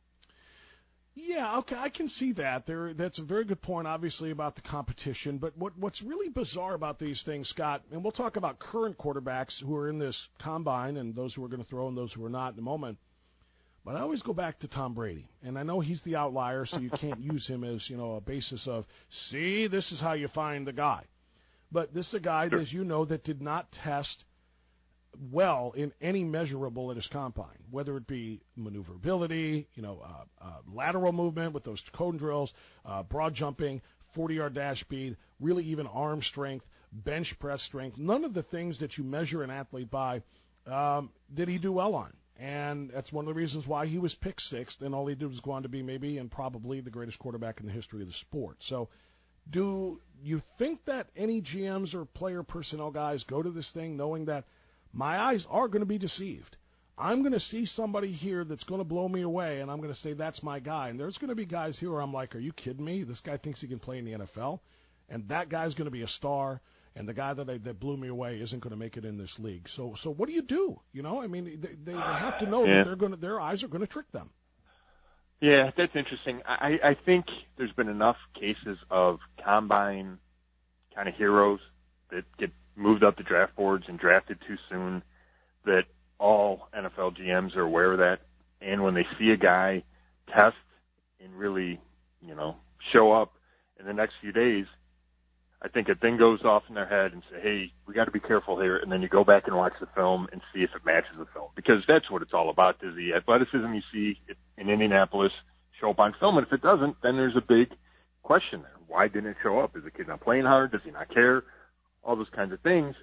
S7: Yeah, okay, I can see that. That's a very good point, obviously, about the competition. But what's really bizarre about these things, Scott, and we'll talk about current quarterbacks who are in this combine and those who are going to throw and those who are not in a moment. But I always go back to Tom Brady, and I know he's the outlier, so you can't use him as a basis of, see, this is how you find the guy. But this is a guy,
S9: Sure.
S7: as you know, that did not test well in any measurable at his combine, whether it be maneuverability, lateral movement with those cone drills, broad jumping, 40-yard dash speed, really even arm strength, bench press strength. None of the things that you measure an athlete by did he do well on. And that's one of the reasons why he was picked 6th, and all he did was go on to be maybe and probably the greatest quarterback in the history of the sport. So do you think that any GMs or player personnel guys go to this thing knowing that my eyes are going to be deceived? I'm going to see somebody here that's going to blow me away, and I'm going to say that's my guy. And there's going to be guys here where I'm like, are you kidding me? This guy thinks he can play in the NFL, and that guy's going to be a star, and the guy that blew me away isn't going to make it in this league. So what do you do? They have to know that their eyes are going to trick them.
S9: Yeah, that's interesting. I think there's been enough cases of combine kind of heroes that get moved up the draft boards and drafted too soon that all NFL GMs are aware of that. And when they see a guy test and really, show up in the next few days, I think a thing goes off in their head and say, hey, we got to be careful here. And then you go back and watch the film and see if it matches the film, because that's what it's all about, is the athleticism you see in Indianapolis show up on film. And if it doesn't, then there's a big question there. Why didn't it show up? Is the kid not playing hard? Does he not care? All those kinds of things.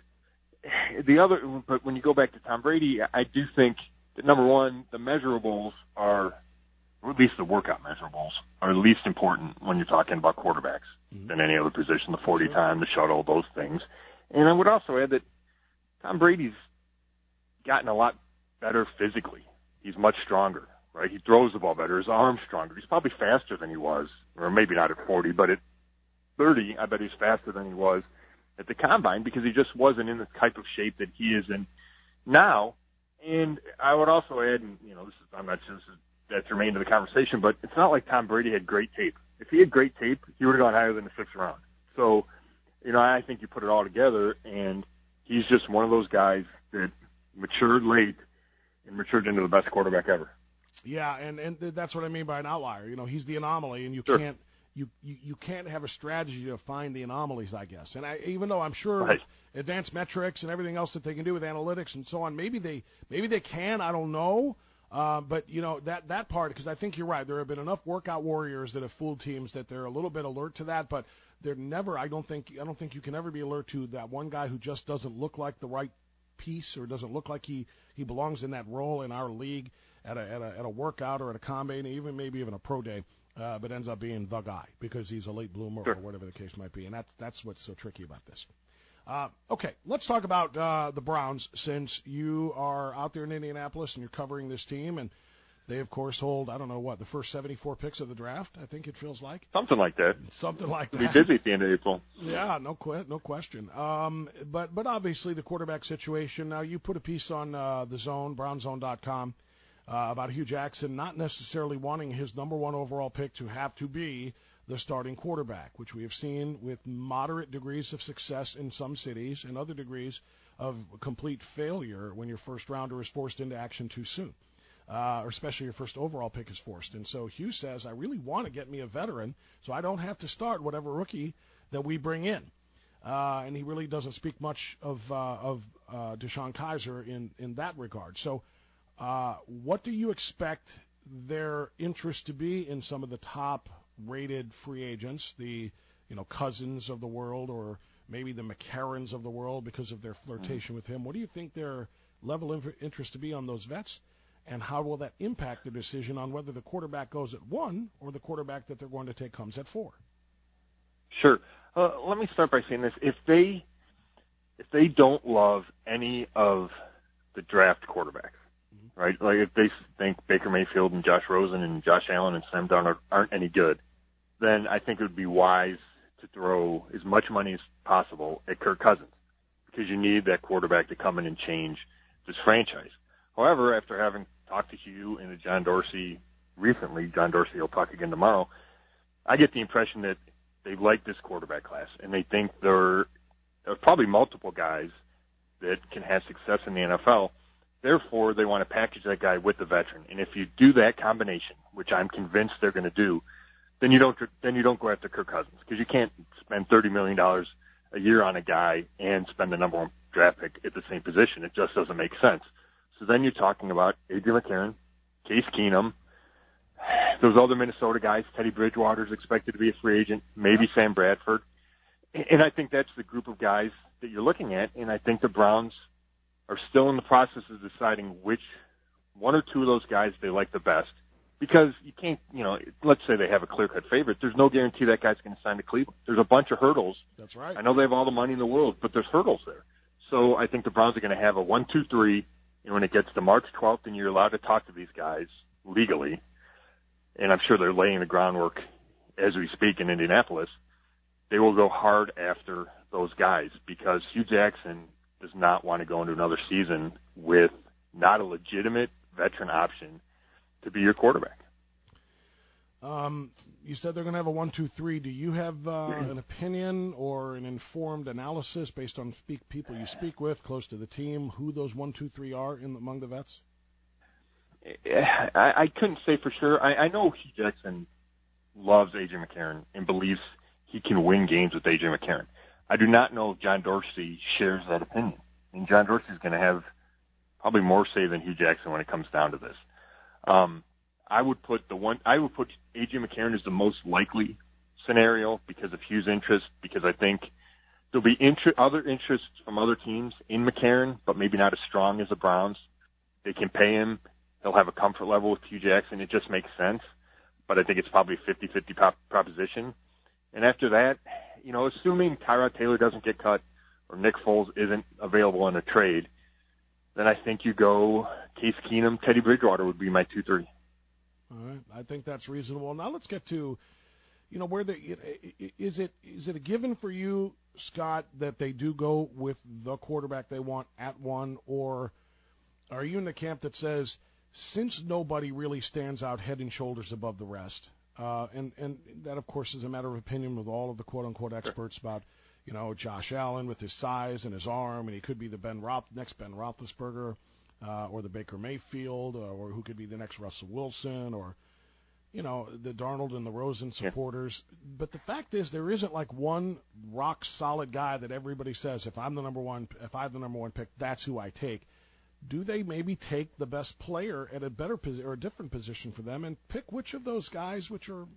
S9: But when you go back to Tom Brady, I do think that, number one, the measurables are, or at least the workout measurables, are least important when you're talking about quarterbacks than any other position, the 40 time, the shuttle, those things. And I would also add that Tom Brady's gotten a lot better physically. He's much stronger, right? He throws the ball better. His arm's stronger. He's probably faster than he was, or maybe not at 40, but at 30, I bet he's faster than he was at the combine, because he just wasn't in the type of shape that he is in now. And I would also add, and I'm not sure that's germane to the conversation, but it's not like Tom Brady had great tape. If he had great tape, he would have gone higher than the 6th round. So, I think you put it all together, and he's just one of those guys that matured late and matured into the best quarterback ever.
S7: Yeah, and that's what I mean by an outlier. You know, he's the anomaly, and you
S9: Sure.
S7: can't you can't have a strategy to find the anomalies, I guess. And even though I'm sure
S9: Right.
S7: with advanced metrics and everything else that they can do with analytics and so on, maybe they can. I don't know. But you know that part, because I think you're right. There have been enough workout warriors that have fooled teams that they're a little bit alert to that, but they're never. I don't think you can ever be alert to that one guy who just doesn't look like the right piece or doesn't look like he belongs in that role in our league at a workout or at a combine, maybe even a pro day, but ends up being the guy because he's a late bloomer
S9: Sure.
S7: or whatever the case might be, and that's what's so tricky about this. Okay, let's talk about the Browns, since you are out there in Indianapolis and you're covering this team, and they, of course, hold, I don't know what, the first 74 picks of the draft, I think it feels like.
S9: Something like that.
S7: Something like
S9: It'll
S7: that.
S9: be busy at the end of April.
S7: Yeah, no question. But obviously the quarterback situation. Now, you put a piece on the Zone, BrownZone.com, about Hugh Jackson not necessarily wanting his number one overall pick to have to be the starting quarterback, which we have seen with moderate degrees of success in some cities and other degrees of complete failure when your first rounder is forced into action too soon, or especially your first overall pick is forced. And so Hugh says, I really want to get me a veteran so I don't have to start whatever rookie that we bring in. And he really doesn't speak much of Deshaun Kaiser in that regard. So what do you expect their interest to be in some of the top-rated free agents, the Cousins of the world, or maybe the McCarrons of the world because of their flirtation with him? What do you think their level of interest to be on those vets, and how will that impact the decision on whether the quarterback goes at 1 or the quarterback that they're going to take comes at 4?
S9: Sure. Let me start by saying this: if they don't love any of the draft quarterbacks, right? Like if they think Baker Mayfield and Josh Rosen and Josh Allen and Sam Darnold aren't any good, then I think it would be wise to throw as much money as possible at Kirk Cousins, because you need that quarterback to come in and change this franchise. However, after having talked to Hugh and to John Dorsey recently, John Dorsey will talk again tomorrow, I get the impression that they like this quarterback class, and they think there are probably multiple guys that can have success in the NFL. Therefore, they want to package that guy with the veteran. And if you do that combination, which I'm convinced they're going to do, then you don't go after Kirk Cousins, because you can't spend $30 million a year on a guy and spend the number one draft pick at the same position. It just doesn't make sense. So then you're talking about Adrian McCarron, Case Keenum, those other Minnesota guys. Teddy Bridgewater's expected to be a free agent, maybe Sam Bradford. And I think that's the group of guys that you're looking at, and I think the Browns are still in the process of deciding which one or two of those guys they like the best, because you can't, let's say they have a clear-cut favorite. There's no guarantee that guy's going to sign to Cleveland. There's a bunch of hurdles.
S7: That's right.
S9: I know they have all the money in the world, but there's hurdles there. So I think the Browns are going to have a 1, 2, 3, and when it gets to March 12th and you're allowed to talk to these guys legally, and I'm sure they're laying the groundwork as we speak in Indianapolis, they will go hard after those guys, because Hugh Jackson does not want to go into another season with not a legitimate veteran option to be your quarterback.
S7: You said they're going to have a 1, 2, 3. Do you have an opinion or an informed analysis based on people you speak with close to the team, who those 1, 2, 3 are among the vets?
S9: I couldn't say for sure. I know Hugh Jackson loves A.J. McCarron and believes he can win games with A.J. McCarron. I do not know if John Dorsey shares that opinion. And John Dorsey is going to have probably more say than Hugh Jackson when it comes down to this. I would put A.J. McCarron as the most likely scenario because of Hugh's interest, because I think there'll be other interests from other teams in McCarron, but maybe not as strong as the Browns. They can pay him. He'll have a comfort level with Hugh Jackson. It just makes sense. But I think it's probably a 50-50 proposition. And after that, assuming Tyrod Taylor doesn't get cut or Nick Foles isn't available in a trade, then I think you go Case Keenum, Teddy Bridgewater would be my 2-3.
S7: All right, I think that's reasonable. Now let's get to, where is it a given for you, Scott, that they do go with the quarterback they want at 1, or are you in the camp that says, since nobody really stands out head and shoulders above the rest, and that, of course, is a matter of opinion with all of the quote-unquote experts about, Josh Allen with his size and his arm, and he could be the next Ben Roethlisberger. or the Baker Mayfield, or who could be the next Russell Wilson, or the Darnold and the Rosen supporters. But the fact is, there isn't like one rock solid guy that everybody says, if I have the number one pick, that's who I take. Do they maybe take the best player at a better position or a different position for them and pick which of those guys, which are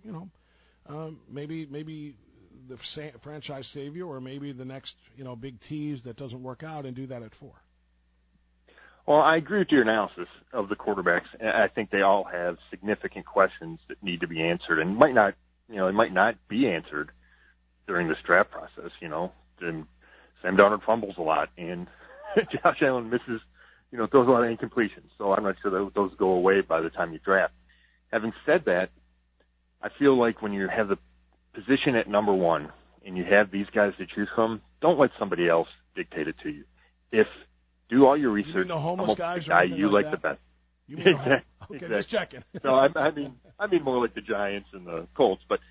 S7: maybe the franchise savior, or maybe the next big tease that doesn't work out, and do that at 4?
S9: Well, I agree with your analysis of the quarterbacks. I think they all have significant questions that need to be answered, and might not be answered during this draft process. And Sam Darnold fumbles a lot, and Josh Allen misses, throws a lot of incompletions. So I'm not sure that those go away by the time you draft. Having said that, I feel like when you have the position at number 1 and you have these guys to choose from, don't let somebody else dictate it to you. Do all your research. You mean
S7: the homeless guys,
S9: the guy you like the best.
S7: You mean okay, exactly. Just checking.
S9: No, I mean more like the Giants and the Colts. But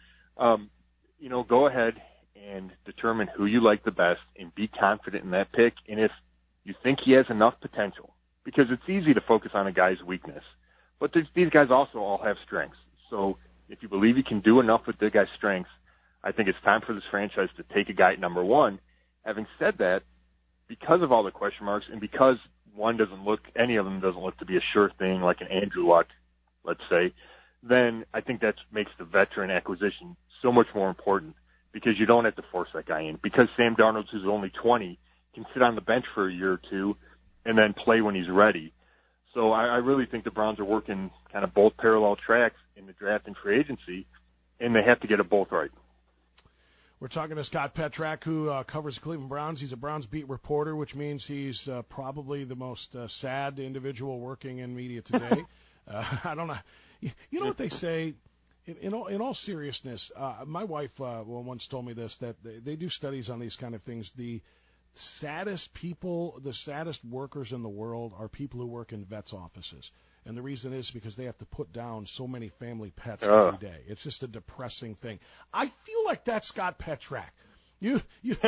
S9: go ahead and determine who you like the best and be confident in that pick. And if you think he has enough potential, because it's easy to focus on a guy's weakness, but these guys also all have strengths. So if you believe you can do enough with the guy's strengths, I think it's time for this franchise to take a guy at number 1. Having said that, because of all the question marks, and because any of them doesn't look to be a sure thing, like an Andrew Luck, let's say, then I think that makes the veteran acquisition so much more important, because you don't have to force that guy in. Because Sam Darnold, who's only 20, can sit on the bench for a year or two and then play when he's ready. So I really think the Browns are working kind of both parallel tracks in the draft and free agency, and they have to get it both right.
S7: We're talking to Scott Petrak, who covers the Cleveland Browns. He's a Browns beat reporter, which means he's probably the most sad individual working in media today. I don't know. You know what they say? In all seriousness, my wife once told me this, that they do studies on these kind of things. The saddest people, the saddest workers in the world are people who work in vets' offices. And the reason is because they have to put down so many family pets every day. It's just a depressing thing. I feel like that's Scott Petrak. You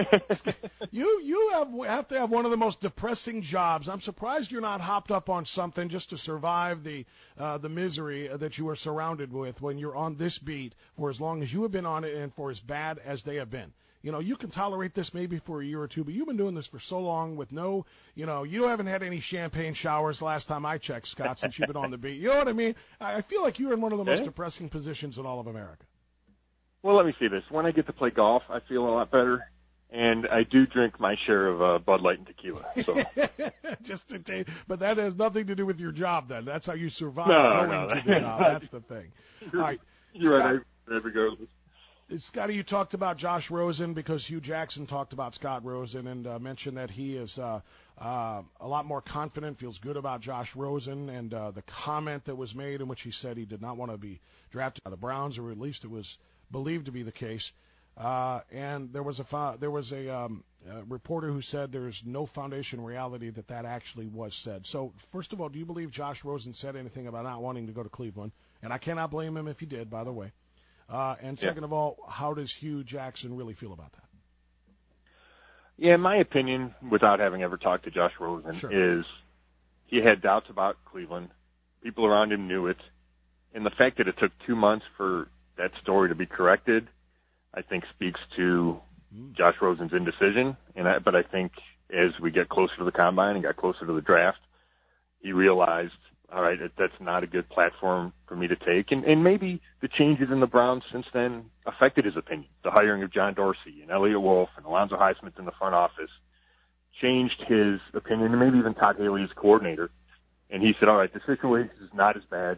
S7: have to have one of the most depressing jobs. I'm surprised you're not hopped up on something just to survive the misery that you are surrounded with when you're on this beat for as long as you have been on it and for as bad as they have been. You can tolerate this maybe for a year or two, but you've been doing this for so long with no, you haven't had any champagne showers last time I checked, Scott, since you've been on the beat. You know what I mean? I feel like you're in one of the most depressing positions in all of America.
S9: Well, let me see this. When I get to play golf, I feel a lot better, and I do drink my share of Bud Light and tequila. So.
S7: But that has nothing to do with your job, then. That's how you survive
S9: going
S7: to the job. That's the thing. All right.
S9: You're right. Regardless.
S7: Scotty, you talked about Josh Rosen because Hugh Jackson talked about Scott Rosen and mentioned that he is a lot more confident, feels good about Josh Rosen, and the comment that was made in which he said he did not want to be drafted by the Browns, or at least it was believed to be the case. And there was a reporter who said there's no foundation in reality that actually was said. So, first of all, do you believe Josh Rosen said anything about not wanting to go to Cleveland? And I cannot blame him if he did, by the way. And second of all, how does Hugh Jackson really feel about that?
S9: Yeah, in my opinion, without having ever talked to Josh Rosen, is he had doubts about Cleveland. People around him knew it. And the fact that it took 2 months for that story to be corrected, I think speaks to Josh Rosen's indecision. But I think as we get closer to the combine and got closer to the draft, he realized, all right, that's not a good platform for me to take. And maybe the changes in the Browns since then affected his opinion. The hiring of John Dorsey and Elliott Wolf and Alonzo Highsmith in the front office changed his opinion, and maybe even Todd Haley, his coordinator. And he said, all right, the situation is not as bad.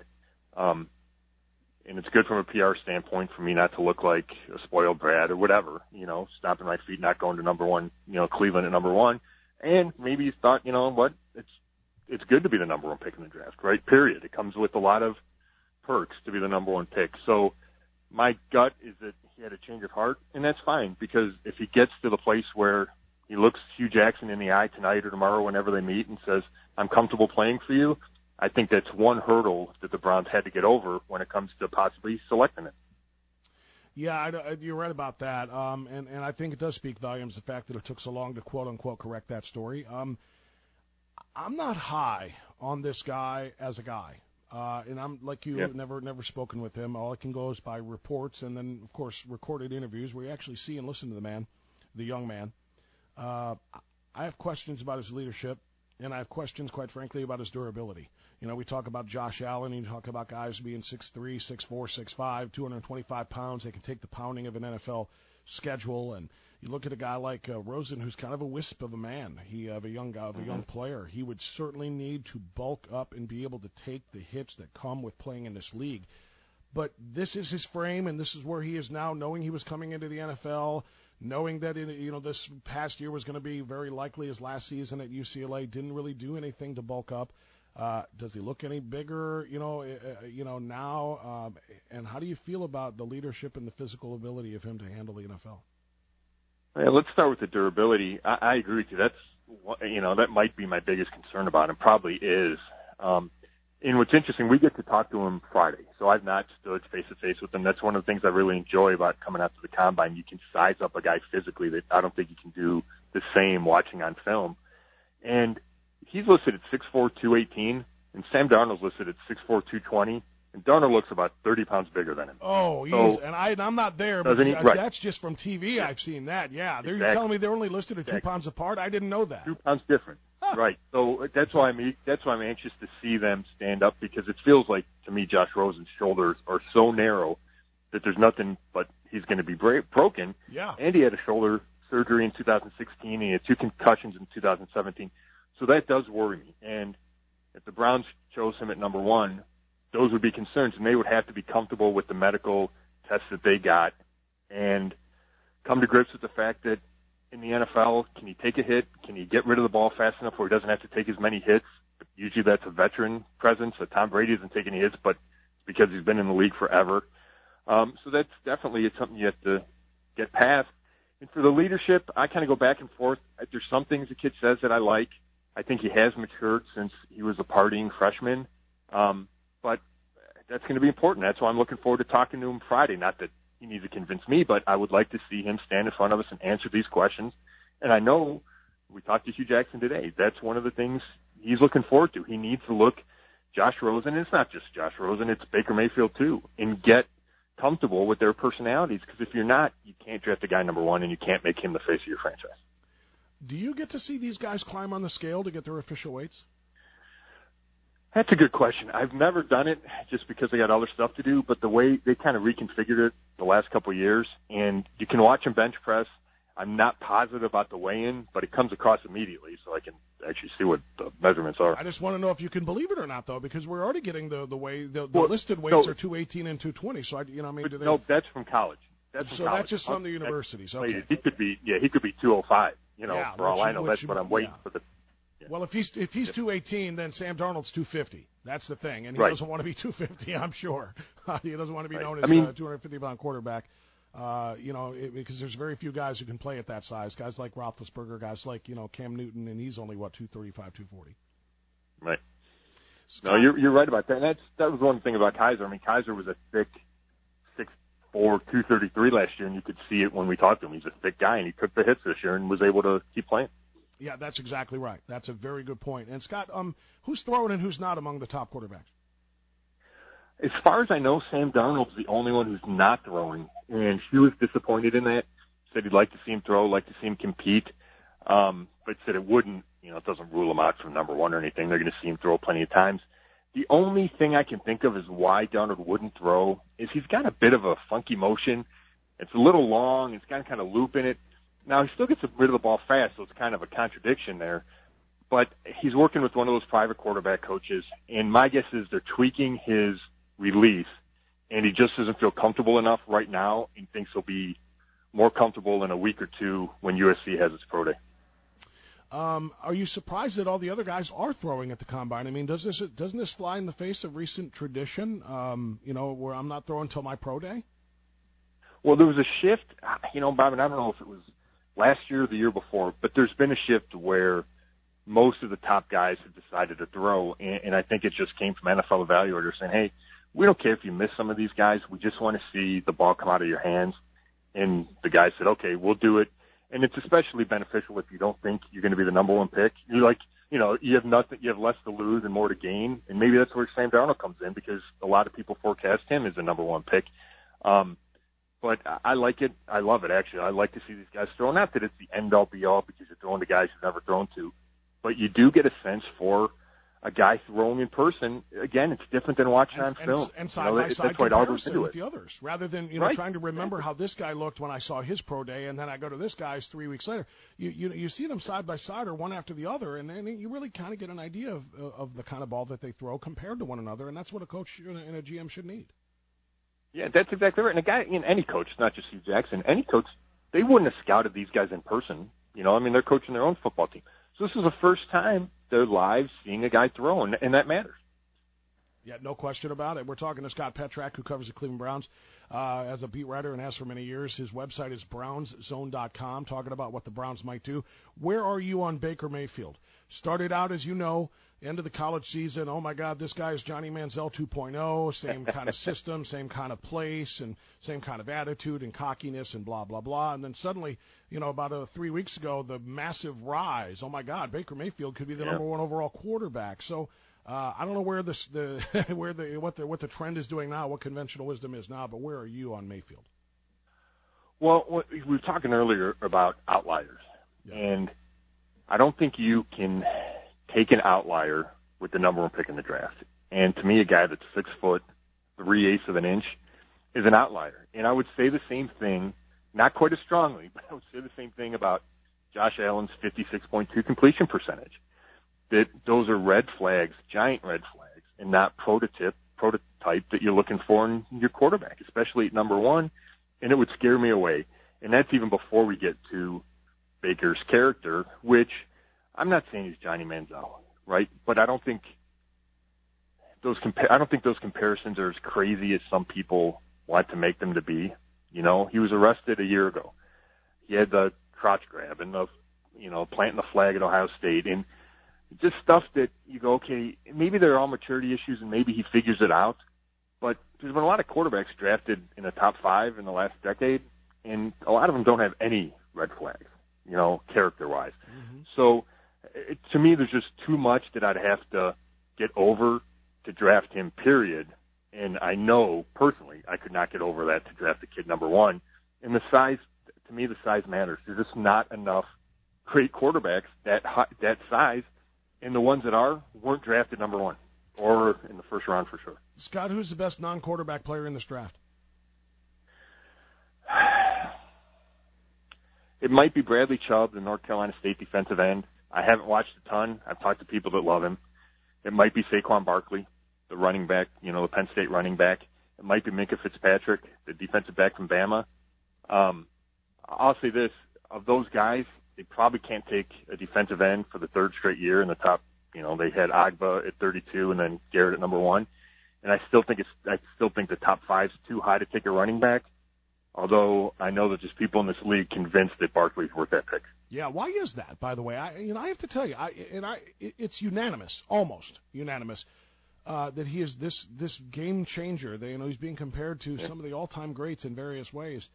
S9: And it's good from a PR standpoint for me not to look like a spoiled brat or whatever, stomping my feet, not going to number 1, Cleveland at number 1. And maybe he thought, what, it's good to be the number 1 pick in the draft, right? Period. It comes with a lot of perks to be the number 1 pick. So my gut is that he had a change of heart, and that's fine, because if he gets to the place where he looks Hugh Jackson in the eye tonight or tomorrow whenever they meet and says, I'm comfortable playing for you, I think that's one hurdle that the Browns had to get over when it comes to possibly selecting it.
S7: Yeah, you're right about that. And I think it does speak volumes, the fact that it took so long to quote-unquote correct that story. I'm not high on this guy as a guy. And I'm like you, never spoken with him. All I can go is by reports and then, of course, recorded interviews where you actually see and listen to the young man. I have questions about his leadership, and I have questions, quite frankly, about his durability. You know, we talk about Josh Allen, and you talk about guys being 6'3", 6'4", 6'5", 225 pounds. They can take the pounding of an NFL schedule, and you look at a guy like Rosen, who's kind of a wisp of a man. Of a young guy, of a young player. He would certainly need to bulk up and be able to take the hits that come with playing in this league. But this is his frame, and this is where he is now, knowing he was coming into the NFL, knowing that this past year was going to be very likely his last season at UCLA. Didn't really do anything to bulk up. Does he look any bigger, now? And how do you feel about the leadership and the physical ability of him to handle the NFL?
S9: Yeah, let's start with the durability. I agree with you. That's, that might be my biggest concern about him. Probably is. And what's interesting, we get to talk to him Friday, so I've not stood face-to-face with him. That's one of the things I really enjoy about coming out to the Combine. You can size up a guy physically that I don't think you can do the same watching on film. And he's listed at 6'4", 218, and Sam Darnold's listed at 6'4", 220, and Darnold looks about 30 pounds bigger than him.
S7: Oh, I'm not there, but that's just from TV. I've seen that. Yeah,
S9: exactly.
S7: You're telling me they're only listed at 2 pounds apart? I didn't know that.
S9: 2 pounds different. Right. So that's why I'm anxious to see them stand up, because it feels like, to me, Josh Rosen's shoulders are so narrow that there's nothing but he's going to be broken.
S7: Yeah.
S9: And he had a shoulder surgery in 2016, and he had 2 concussions in 2017. So that does worry me. And if the Browns chose him at number 1, those would be concerns, and they would have to be comfortable with the medical tests that they got and come to grips with the fact that in the NFL, can he take a hit? Can he get rid of the ball fast enough where he doesn't have to take as many hits? Usually that's a veteran presence. Tom Brady doesn't take any hits, but it's because he's been in the league forever. So that's definitely something you have to get past. And for the leadership, I kind of go back and forth. There's some things the kid says that I like. I think he has matured since he was a partying freshman. But that's going to be important. That's why I'm looking forward to talking to him Friday. Not that he needs to convince me, but I would like to see him stand in front of us and answer these questions. And I know we talked to Hugh Jackson today. That's one of the things he's looking forward to. He needs to look Josh Rosen, and it's not just Josh Rosen, it's Baker Mayfield too, and get comfortable with their personalities. Because if you're not, you can't draft a guy number 1, and you can't make him the face of your franchise.
S7: Do you get to see these guys climb on the scale to get their official weights?
S9: That's a good question. I've never done it just because I got other stuff to do, but the way they kind of reconfigured it the last couple of years, and you can watch them bench press. I'm not positive about the weigh-in, but it comes across immediately, so I can actually see what the measurements are.
S7: I just want to know if you can believe it or not, though, because we're already getting the listed weights are 218 and 220. So
S9: no, that's from college. That's
S7: just from the universities. Okay.
S9: He could be 205. For all I know, that's what I'm waiting for the.
S7: Yeah. Well, if he's 218, then Sam Darnold's 250. That's the thing, and he doesn't want to be 250. I'm sure he doesn't want to be known as a 250-pound quarterback. Because there's very few guys who can play at that size. Guys like Roethlisberger, guys like Cam Newton, and he's only 235, 240.
S9: Right. No, you're right about that. And that was one thing about Kaiser. I mean, Kaiser was a thick 6'4", 233 last year, and you could see it when we talked to him. He's a thick guy, and he took the hits this year and was able to keep playing.
S7: Yeah, that's exactly right. That's a very good point. And Scott, who's throwing and who's not among the top quarterbacks?
S9: As far as I know, Sam Darnold's the only one who's not throwing, and he was disappointed in that. Said he'd like to see him throw, like to see him compete, but said it wouldn't. It doesn't rule him out from number 1 or anything. They're going to see him throw plenty of times. The only thing I can think of is why Darnold wouldn't throw is he's got a bit of a funky motion. It's a little long. It's got kind of loop in it. Now, he still gets rid of the ball fast, so it's kind of a contradiction there. But he's working with one of those private quarterback coaches, and my guess is they're tweaking his release, and he just doesn't feel comfortable enough right now and thinks he'll be more comfortable in a week or 2 when USC has its pro day.
S7: Are you surprised that all the other guys are throwing at the Combine? I mean, doesn't this fly in the face of recent tradition, where I'm not throwing until my pro day?
S9: Well, there was a shift, Bob, and I don't know if it was last year or the year before, but there's been a shift where most of the top guys have decided to throw, and I think it just came from NFL evaluators saying, hey, we don't care if you miss some of these guys. We just want to see the ball come out of your hands. And the guy said, okay, we'll do it. And it's especially beneficial if you don't think you're going to be the number 1 pick. You're like, you have nothing, you have less to lose and more to gain, and maybe that's where Sam Darnold comes in because a lot of people forecast him as the number one pick. But I like it. I love it, actually. I like to see these guys throw. Not that it's the end-all, be-all because you're throwing to guys you've never thrown to, but you do get a sense for a guy throwing in person. Again, it's different than watching on film.
S7: And side-by-side comparison with the others, rather than
S9: right.
S7: trying to remember how this guy looked when I saw his pro day, and then I go to this guy's 3 weeks later. You see them side-by-side or one after the other, and then you really kind of get an idea of the kind of ball that they throw compared to one another, and that's what a coach and a GM should need.
S9: Yeah, that's exactly right. And a guy, any coach, not just Hugh Jackson, any coach, they wouldn't have scouted these guys in person. They're coaching their own football team. So this is the first time they're live seeing a guy throw, and that matters.
S7: Yeah, no question about it. We're talking to Scott Petrak, who covers the Cleveland Browns as a beat writer and has for many years. His website is brownszone.com, talking about what the Browns might do. Where are you on Baker Mayfield? Started out, as you know, end of the college season, oh, my God, this guy is Johnny Manziel 2.0, same kind of system, same kind of place, and same kind of attitude and cockiness and blah, blah, blah. And then suddenly, about 3 weeks ago, the massive rise. Oh, my God, Baker Mayfield could be the number one overall quarterback. So I don't know where what the trend is doing now, what conventional wisdom is now, but where are you on Mayfield?
S9: Well, we were talking earlier about outliers, and I don't think you can take an outlier with the number one pick in the draft. And to me, a guy that's 6 foot 3/8 of an inch is an outlier. And I would say the same thing, not quite as strongly, but I would say the same thing about Josh Allen's 56.2 completion percentage. That those are red flags, giant red flags, and not prototype that you're looking for in your quarterback, especially at number one. And it would scare me away. And that's even before we get to Baker's character, which I'm not saying he's Johnny Manziel, right? But I don't think those comparisons are as crazy as some people want to make them to be. He was arrested a year ago. He had the crotch grab and the planting the flag at Ohio State, and just stuff that you go, okay, maybe they're all maturity issues and maybe he figures it out. But there's been a lot of quarterbacks drafted in the top 5 in the last decade, and a lot of them don't have any red flags, character-wise. Mm-hmm. So to me, there's just too much that I'd have to get over to draft him, period. And I know, personally, I could not get over that to draft the kid number one. And the size, to me, the size matters. There's just not enough great quarterbacks that size, and the ones that weren't drafted number one or in the first round for sure.
S7: Scott, who's the best non-quarterback player in this draft?
S9: It might be Bradley Chubb, the North Carolina State defensive end. I haven't watched a ton. I've talked to people that love him. It might be Saquon Barkley, the running back, the Penn State running back. It might be Minkah Fitzpatrick, the defensive back from Bama. I'll say this, of those guys, they probably can't take a defensive end for the third straight year in the top. They had Agba at 32 and then Garrett at number one. And I still think the top 5's too high to take a running back. Although I know that there's people in this league convinced that Barkley's worth that pick.
S7: Yeah, why is that? By the way, I have to tell you, it's unanimous, almost unanimous, that he is this game changer. He's being compared to some of the all-time greats in various ways.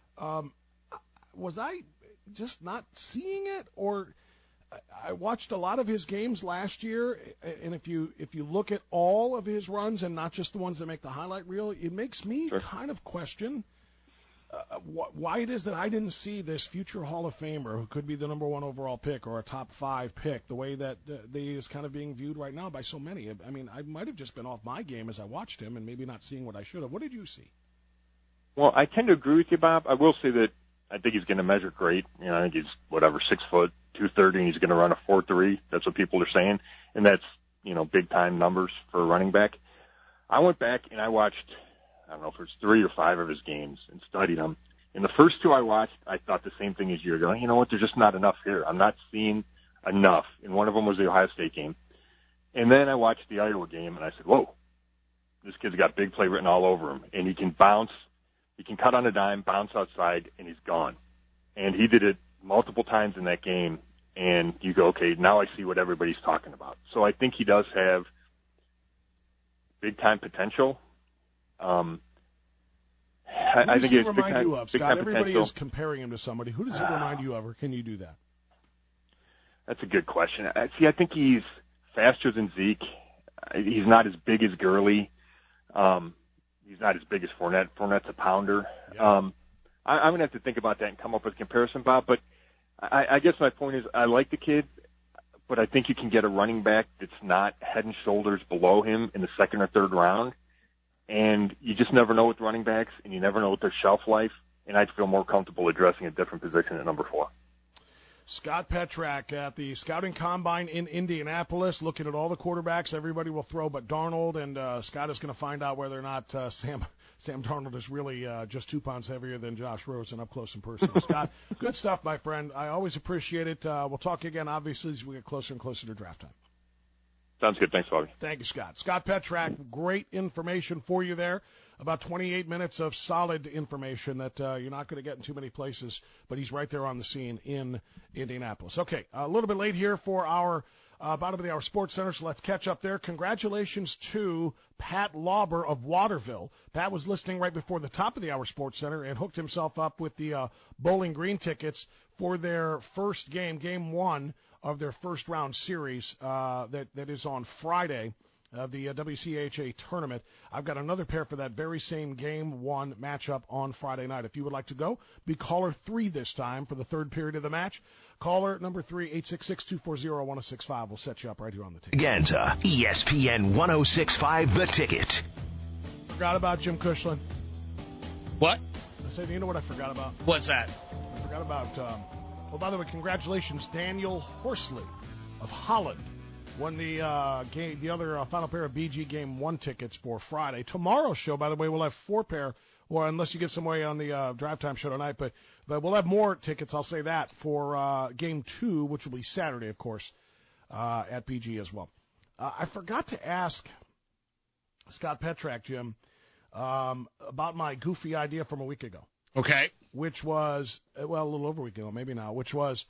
S7: Was I just not seeing it, or I watched a lot of his games last year, and if you look at all of his runs and not just the ones that make the highlight reel, it makes me kind of question why it is that I didn't see this future Hall of Famer who could be the number one overall pick or a top 5 pick the way that he is kind of being viewed right now by so many. I mean, I might have just been off my game as I watched him and maybe not seeing what I should have. What did you see?
S9: Well, I tend to agree with you, Bob. I will say that I think he's going to measure great. I think he's 6 foot, 230, and he's going to run a 4.3. That's what people are saying, and that's big time numbers for a running back. I went back and I watched, I don't know if it's 3 or 5 of his games and studied them. In the first 2 I watched, I thought the same thing as you. Going, there's just not enough here. I'm not seeing enough. And one of them was the Ohio State game. And then I watched the Iowa game, and I said, whoa, this kid's got big play written all over him. And he can bounce. He can cut on a dime, bounce outside, and he's gone. And he did it multiple times in that game. And you go, okay, now I see what everybody's talking about. So I think he does have big-time potential.
S7: I think he remind you of, Scott? Everybody is comparing him to somebody. Who does he remind you of, or can you do that?
S9: That's a good question. I think he's faster than Zeke. He's not as big as Gurley. He's not as big as Fournette. Fournette's a pounder. Yeah. I'm going to have to think about that and come up with a comparison, Bob. But I guess my point is I like the kid, but I think you can get a running back that's not head and shoulders below him in the second or third round. And you just never know with running backs, and you never know with their shelf life. And I'd feel more comfortable addressing a different position at number 4.
S7: Scott Petrak at the Scouting Combine in Indianapolis, looking at all the quarterbacks everybody will throw but Darnold, and Scott is going to find out whether or not Sam Darnold is really just 2 pounds heavier than Josh Rosen up close and personal. Scott, good stuff, my friend. I always appreciate it. We'll talk again, obviously, as we get closer and closer to draft time.
S9: Sounds good. Thanks, Bobby.
S7: Thank you, Scott. Scott Petrak, great information for you there. About 28 minutes of solid information that you're not going to get in too many places, but he's right there on the scene in Indianapolis. Okay, a little bit late here for our bottom of the hour Sports Center, so let's catch up there. Congratulations to Pat Lauber of Waterville. Pat was listening right before the top of the hour Sports Center and hooked himself up with the Bowling Green tickets for their first game, game 1 of their first round series that is on Friday of the WCHA tournament. I've got another pair for that very same game 1 matchup on Friday night. If you would like to go, be caller 3 this time for the third period of the match. Caller number 3, 866-240-1065. We'll set you up right here on the ticket.
S6: Ganta, ESPN 1065, The Ticket.
S7: Forgot about Jim Cushlan.
S8: What?
S7: I said, you know what I forgot about?
S8: What's that?
S7: I forgot about, by the way, congratulations, Daniel Horsley of Holland. Won the other final pair of BG Game 1 tickets for Friday. Tomorrow's show, by the way, we'll have 4 pair, or unless you get some way on the drive time show tonight, but we'll have more tickets, I'll say that, for Game 2, which will be Saturday, of course, at BG as well. I forgot to ask Scott Petrak, Jim, about my goofy idea from a week ago.
S8: Okay.
S7: Which was, well, a little over a week ago, maybe now, which was,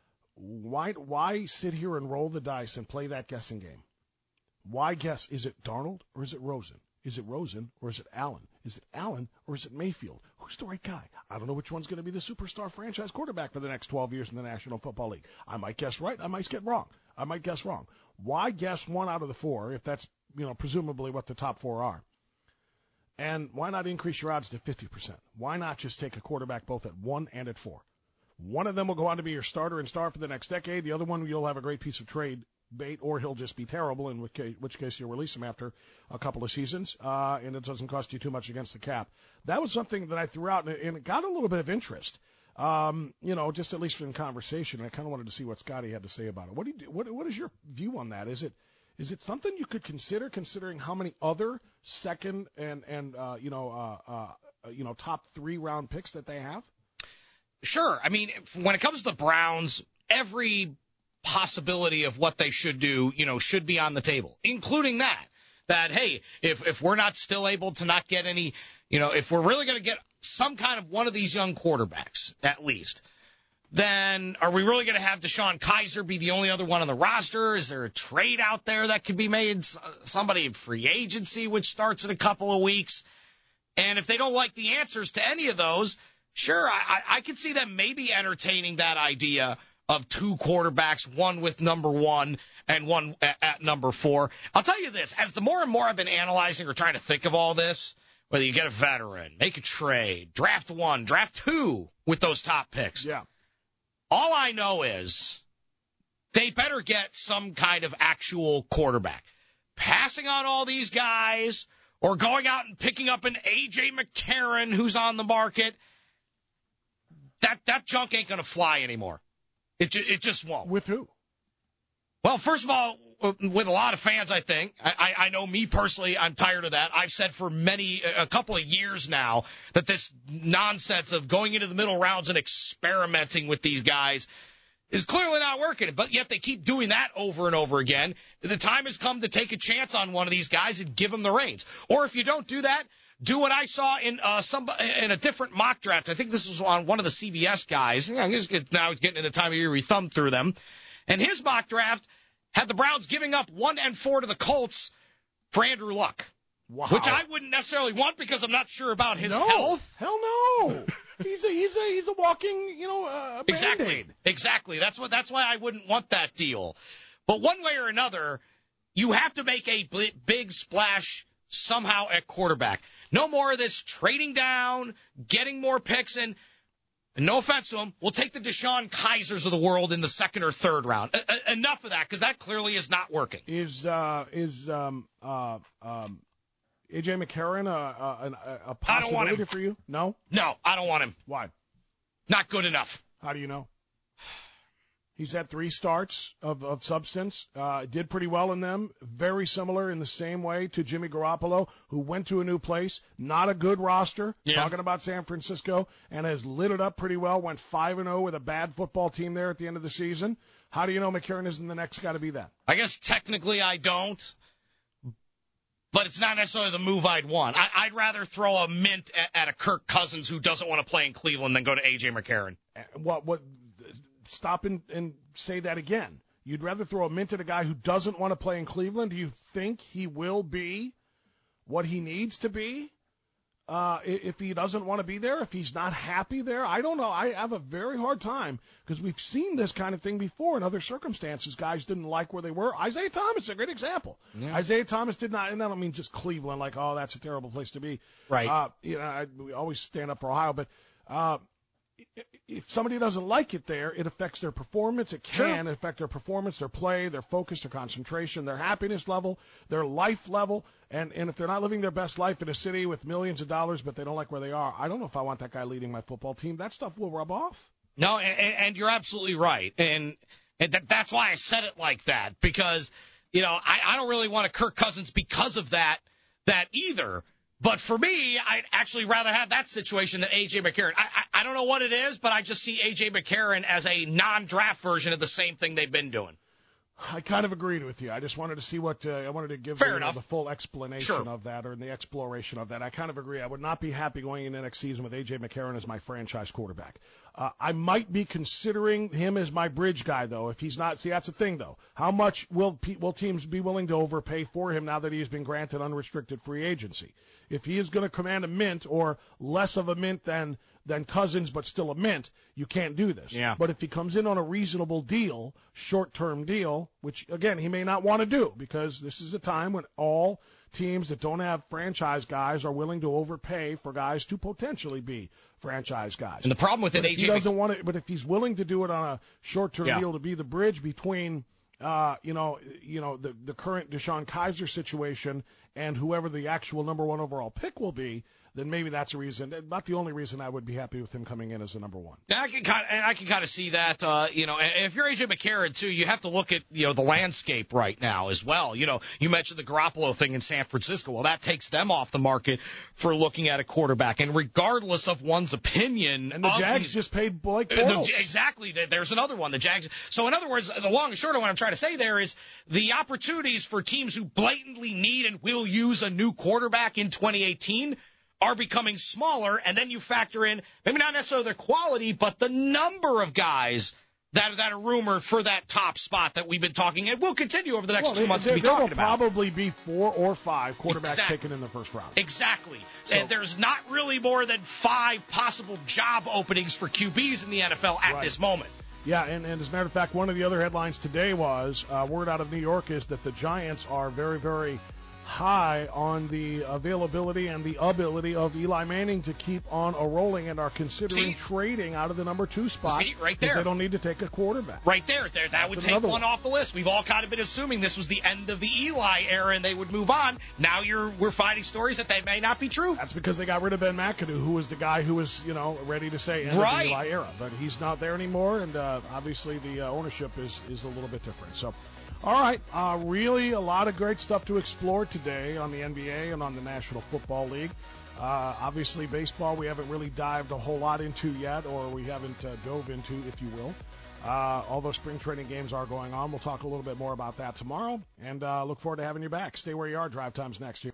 S7: why sit here and roll the dice and play that guessing game? Why guess? Is it Darnold or is it Rosen? Is it Rosen or is it Allen? Is it Allen or is it Mayfield? Who's the right guy? I don't know which one's going to be the superstar franchise quarterback for the next 12 years in the National Football League. I might guess right. I might get wrong. I might guess wrong. Why guess 1 out of the 4 if that's, presumably what the top 4 are? And why not increase your odds to 50%? Why not just take a quarterback both at 1 and at 4? One of them will go on to be your starter and star for the next decade. The other one, you'll have a great piece of trade bait, or he'll just be terrible, in which case you'll release him after a couple of seasons, and it doesn't cost you too much against the cap. That was something that I threw out, and it got a little bit of interest, just at least in conversation. I kind of wanted to see what Scotty had to say about it. What is your view on that? Is it something you could consider, considering how many other second and top 3 round picks that they have?
S8: Sure. I mean, when it comes to the Browns, every possibility of what they should do, should be on the table, including that, hey, if we're not still able to not get any, if we're really going to get some kind of one of these young quarterbacks, at least, then are we really going to have Deshaun Kaiser be the only other one on the roster? Is there a trade out there that could be made? Somebody in free agency, which starts in a couple of weeks. And if they don't like the answers to any of those, sure, I could see them maybe entertaining that idea of 2 quarterbacks, one with number 1 and one at number 4. I'll tell you this, as the more and more I've been analyzing or trying to think of all this, whether you get a veteran, make a trade, draft 1, draft 2 with those top picks.
S7: Yeah.
S8: All I know is they better get some kind of actual quarterback. Passing on all these guys or going out and picking up an A.J. McCarron who's on the market, that junk ain't going to fly anymore. It just won't.
S7: With who?
S8: Well, first of all, with a lot of fans, I think. I know me personally, I'm tired of that. I've said for a couple of years now that this nonsense of going into the middle rounds and experimenting with these guys is clearly not working. But yet they keep doing that over and over again. The time has come to take a chance on one of these guys and give them the reins. Or if you don't do that, do what I saw in a different mock draft. I think this was on one of the CBS guys. Now he's getting to the time of year we thumb through them. And his mock draft had the Browns giving up 1 and 4 to the Colts for Andrew Luck.
S7: Wow.
S8: Which I wouldn't necessarily want because I'm not sure about his health.
S7: Hell no. He's a walking,
S8: Exactly. That's why I wouldn't want that deal. But one way or another, you have to make a big splash somehow at quarterback. No more of this trading down, getting more picks, and no offense to him, we'll take the Deshaun Kaisers of the world in the second or third round. Enough of that, because that clearly is not working.
S7: Is A.J. McCarron a possibility for you? No?
S8: No, I don't want him.
S7: Why?
S8: Not good enough.
S7: How do you know? He's had 3 starts of substance, did pretty well in them, very similar in the same way to Jimmy Garoppolo, who went to a new place, not a good roster, talking about San Francisco, and has lit it up pretty well, went 5-0 with a bad football team there at the end of the season. How do you know McCarron isn't the next guy to be that?
S8: I guess technically I don't, but it's not necessarily the move I'd want. I'd rather throw a mint at a Kirk Cousins who doesn't want to play in Cleveland than go to A.J. McCarron.
S7: What? Stop and say that again. You'd rather throw a mint at a guy who doesn't want to play in Cleveland? Do you think he will be what he needs to be if he doesn't want to be there, if he's not happy there? I don't know. I have a very hard time because we've seen this kind of thing before in other circumstances. Guys didn't like where they were. Isaiah Thomas is a great example. Yeah. Isaiah Thomas did not, and I don't mean just Cleveland, like, oh, that's a terrible place to be.
S8: Right.
S7: We always stand up for Ohio, but if somebody doesn't like it there, it affects their performance. It can affect their performance, their play, their focus, their concentration, their happiness level, their life level. And if they're not living their best life in a city with millions of dollars, but they don't like where they are, I don't know if I want that guy leading my football team. That stuff will rub off.
S8: No, and you're absolutely right. And that's why I said it like that, because, I don't really want a Kirk Cousins because of that either. But for me, I'd actually rather have that situation than A.J. McCarron. I don't know what it is, but I just see A.J. McCarron as a non-draft version of the same thing they've been doing.
S7: I kind of agreed with you. I just wanted to see what I wanted to give the full explanation of that, or the exploration of that. I kind of agree. I would not be happy going into next season with A.J. McCarron as my franchise quarterback. I might be considering him as my bridge guy, though, if he's not. See, that's the thing, though. How much will teams be willing to overpay for him now that he has been granted unrestricted free agency? If he is going to command a mint or less of a mint than Cousins, but still a mint, you can't do this.
S8: Yeah.
S7: But if he comes in on a reasonable deal, short-term deal, which, again, he may not want to do, because this is a time when all teams that don't have franchise guys are willing to overpay for guys to potentially be franchise guys.
S8: And the problem with it,
S7: he doesn't want it. But if he's willing to do it on a short-term deal to be the bridge between, the current Deshaun Kaiser situation and whoever the actual number 1 overall pick will be, then maybe that's a reason. Not the only reason I would be happy with him coming in as the number 1.
S8: Yeah, I can kind of see that. And if you're A.J. McCarron too, you have to look at the landscape right now as well. You mentioned the Garoppolo thing in San Francisco. Well, that takes them off the market for looking at a quarterback. And regardless of one's opinion,
S7: and the Jags just paid Blake Bortles.
S8: Exactly. There's another one. The Jags. So in other words, the long and short of what I'm trying to say there is the opportunities for teams who blatantly need and will use a new quarterback in 2018 are becoming smaller, and then you factor in maybe not necessarily their quality, but the number of guys that are rumored for that top spot that we've been talking, and will continue over the next 2 months to be talking about.
S7: There will probably be 4 or 5 quarterbacks taken in the first round.
S8: Exactly. So, and there's not really more than 5 possible job openings for QBs in the NFL at this moment.
S7: Yeah, and as a matter of fact, one of the other headlines today was, word out of New York is that the Giants are very, very high on the availability and the ability of Eli Manning to keep on rolling, and are considering trading out of the number 2 spot.
S8: Right there.
S7: They don't need to take a quarterback.
S8: Right there. That would take one off the list. We've all kind of been assuming this was the end of the Eli era and they would move on. Now we're finding stories that they may not be true.
S7: That's because they got rid of Ben McAdoo, who was the guy who was, ready to say end of the Eli era. But he's not there anymore, and obviously the ownership is a little bit different. So, all right, really a lot of great stuff to explore today on the NBA and on the National Football League. Obviously, baseball we haven't really dived a whole lot into yet, or we haven't dove into, if you will. Although spring training games are going on, we'll talk a little bit more about that tomorrow, and look forward to having you back. Stay where you are. Drive Time's next year.